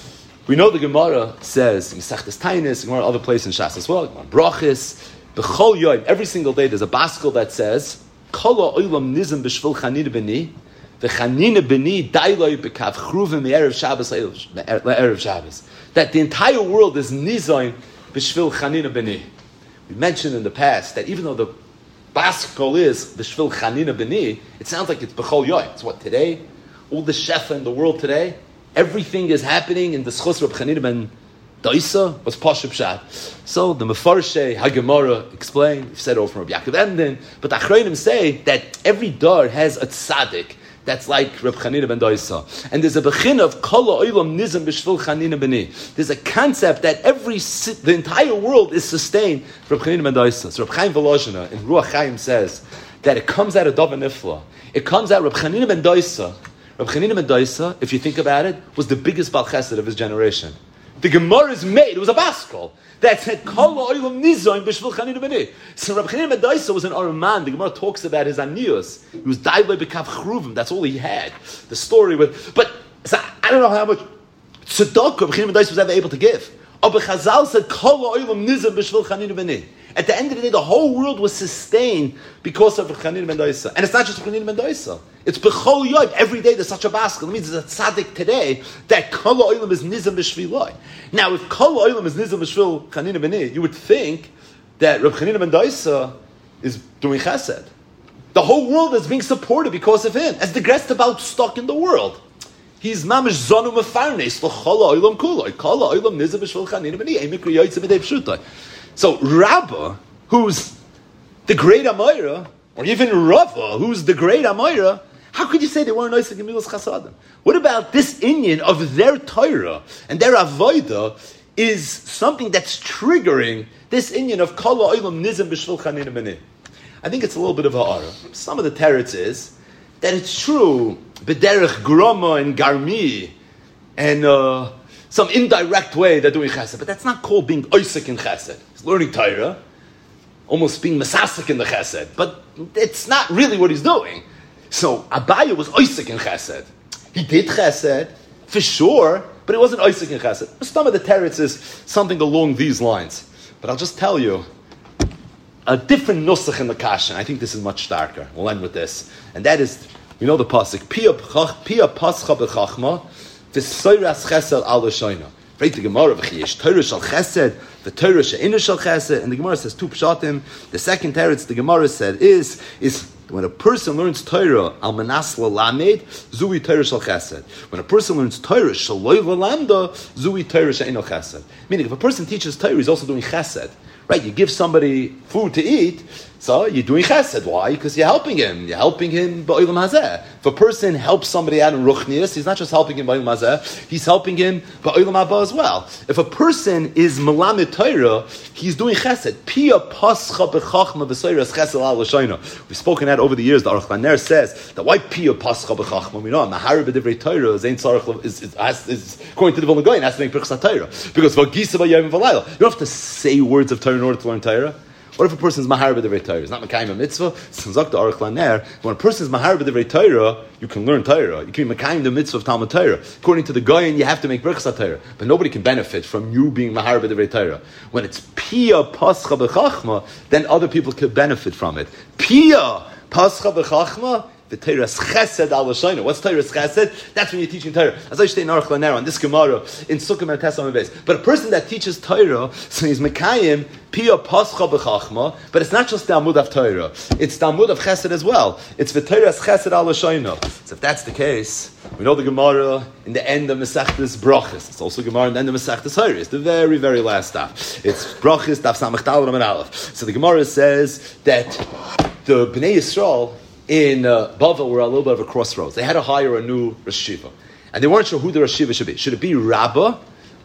We know the Gemara says, Yisachtes Tainis, Gemara other places in Shas as well, Gemara Brachis, B'chol Yoim, every single day there's a baskel that says, Kol ha'olam nizam b'shvil chanina b'ni, v'chanina b'ni dailoi b'kav chruvim me'erev Shabbos le'erev Shabbos. That the entire world is nizam b'shvil chanina b'ni. We mentioned in the past that even though the baskel is b'shvil chanina b'ni, it sounds like it's B'chol Yoim. It's what, today? All the shefa in the world today? Everything is happening in the Schos Reb Chanina ben Daisa was Pashup Pshat. So the Mefarshe HaGemara explained, we've said over from Rabbi Yaakov Emden, but the Achronim say that every dar has a tzaddik that's like Reb Chanina ben Daisa. And there's a bechin of Kol ha'olam nizam b'shvil Chanina b'ni. There's a concept that every, the entire world is sustained for Reb Chanina ben Daisa. So Reb Chaim Volozhina in Ruach Chaim says that it comes out of Davar Nifla. It comes out of Reb Chanina ben Daisa. Reb Chanina ben Daisa, if you think about it, was the biggest Baal Chesed of his generation. The Gemara is made, it was a Baskel, that said, Kol ha'olam nizam b'shvil Chanina b'ni. So Reb Chanina ben Daisa was an Araman. The Gemara talks about his Anius. He was dailoi b'kav chruvim, that's all he had. The story with, but so I don't know how much tzedakah Reb Chanina ben Daisa was ever able to give. Aber Chazal said, Kol ha'olam nizam b'shvil Chanina b'ni. At the end of the day, the whole world was sustained because of Chanina ben Daisa. And it's not just Chanina ben Daisa. It's B'chol Yoim. Every day there's such a basket. It means there's a tzaddik today that Kol ha'olam is nizam b'shviloi. Now, if Kol ha'olam is nizam b'shvil Chanina b'ni, you would think that Reb Chanina ben Daisa is doing chesed. The whole world is being supported because of him. As the Grest about stuck in the world. He's mamish zonu mefarnes l'chol ha'olam kuloi. Kol ha'olam nizam b'shvil Chanina b'ni. Ein mikra yoytze b'dei pshutai. So Rabbah, who's the great Amayra, or even Rava, who's the great Amayra, how could you say they weren't nice to Gemilas Chasadim? What about this inyan of their Torah and their Avodah is something that's triggering this inyan of Kol ha'olam nizam b'shvil Chanina b'ni? I think it's a little bit of ha'ara. Some of the teretz is that it's true, b'derech groma and garmi, and uh, some indirect way they're doing chesed, but that's not called being oisik in chesed. It's learning Torah, almost being masasik in the chesed, but it's not really what he's doing. So Abaye was oisik in chesed. He did chesed, for sure, but it wasn't oisik in chesed. Some of the teretz is something along these lines. But I'll just tell you, a different nusach in the kasha. I think this is much starker. We'll end with this. And that is, we know the pasuk, Pia pascha b'chachma, v'soiras chesed al l'shoina. Right, the Gemara, v'chiyesh Torah shal chesed, the Torah she'ina shal chesed, and the Gemara says two pshatim. The second teretz the Gemara said is, is when a person learns Torah, al manas l'lamed, zui Torah shal chesed. When a person learns Torah, shaloi l'lamda, zui Torah she'ina chesed. Meaning, if a person teaches Torah, he's also doing chesed. Right, you give somebody food to eat, So you're doing chesed. Why? Because you're helping him. You're helping him ba'olam hazeh. If a person helps somebody out in ruchnius, he's not just helping him ba'olam hazeh, he's helping him ba'olam haba as well. If a person is melamed Torah, he's doing chesed. Pia pascha b'chachma v'soiras chesed al l'shayna. We've spoken that over the years. The Aruch LaNer says that why pia pascha b'chachma? We know mahar b'divrei Torah is, is, is, is, is according to the Vilna Gaon, has to make birchas Torah. Because v'gisa b'yayim v'layla. You don't have to say words of Torah in order to learn Torah. What if a person is mahar b'divrei Torah? It's not mekayim a mitzvah. Tzanzak the Aruch LaNer. When a person is mahar b'divrei Torah, you can learn Torah. You can be mekayim the mitzvah of Talmud Torah. According to the Gaon, you have to make birchas Torah, but nobody can benefit from you being mahar b'divrei Torah. When it's pia pascha b'chachma, then other people can benefit from it. Pia pascha b'chachma. The Torah's chesed al l'shayna. What's Torah's chesed? That's when you're teaching Torah. As I say in Aruch LaNer on this Gemara in Sukkah and Tesam and Beis. But a person that teaches Torah, so he's mekayim pia pascha b'chachma. But it's not just the Amud of Torah; it's the Amud of chesed as well. It's the Torah's chesed al l'shayna. So if that's the case, we know the Gemara in the end of Masechtas Brachos. It's also Gemara in the end of Masechtas Hayris, the very very last daf. It's Brachos daf samach dal and aleph. So the Gemara says that the Bnei Yisrael in uh, Bavel were a little bit of a crossroads. They had to hire a new Rosh Yeshiva. And they weren't sure who the Rosh Yeshiva should be. Should it be Rabbah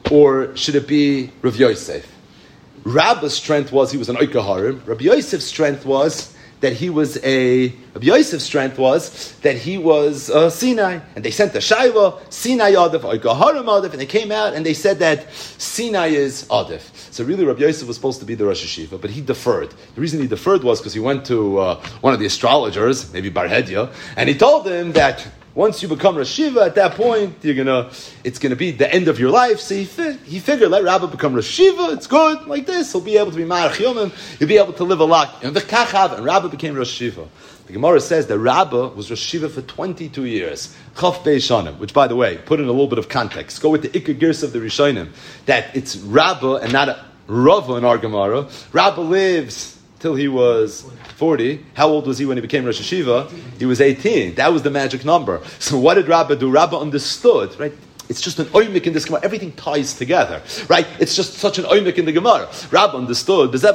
or should it be Rav Yosef? Rabbah's strength was he was an Oika Harim. Rav Yosef's strength was that he was a... Rav Yosef's strength was that he was uh, Sinai. And they sent the Shaiva, Sinai Adif, Oika Harim Adif, and they came out and they said that Sinai is Adif. So really, Rabbi Yosef was supposed to be the Rosh Yeshiva, but he deferred. The reason he deferred was because he went to uh, one of the astrologers, maybe Bar Hedia, and he told him that once you become Rosh Yeshiva, at that point, you're gonna, it's going to be the end of your life. So he, fi- he figured, let Rabbi become Rosh Yeshiva, it's good, like this. He'll be able to be Marach Yomim, he'll be able to live a lot. And Rabbi became Rosh Yeshiva. The Gemara says that Rabbah was Rosh Yeshiva for twenty-two years. Chaf Beis Shanim, which, by the way, put in a little bit of context. Go with the Ikar Girs of the Rishonim, that it's Rabbah and not a Rava in our Gemara. Rabbah lives till he was forty. How old was he when he became Rosh Yeshiva? He was eighteen. That was the magic number. So what did Rabbah do? Rabbah understood, right? It's just an oimik in this Gemara. Everything ties together, right? It's just such an oimik in the Gemara. Rabbah understood. So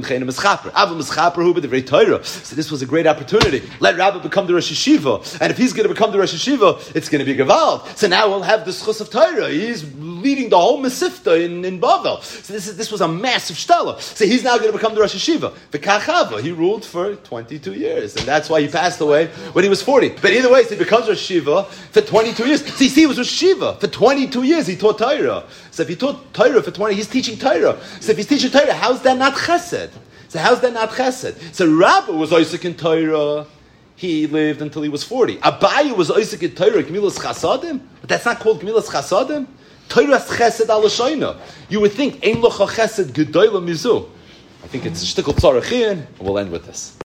this was a great opportunity. Let Rabbah become the Rosh Yeshiva, and if he's going to become the Rosh Yeshiva, it's going to be Gevald. So now we'll have the schus of Torah. He's leading the whole Mesifta in, in Bavel. So this is this was a massive shtala. So he's now going to become the Rosh Yeshiva. V'kachava, he ruled for twenty-two years, and that's why he passed away when he was forty. But either way, so he becomes Rosh Yeshiva for twenty-two years. So you see, he was Rosh Yeshiva for twenty-two years. He taught Torah. So if he taught Torah for twenty, he's teaching Torah. So if he's teaching Torah, how's that not chesed? So how's that not chesed? So Rabbah was Isaac in Torah. He lived until he was forty. Abaye was Isaac in Torah, Gemilas Chasadim, but that's not called Gemilas Chasadim. Torah's chesed al shayna. You would think ein locha chesed gedola mizu. I think it's a shtickle tzarachin, and we'll end with this.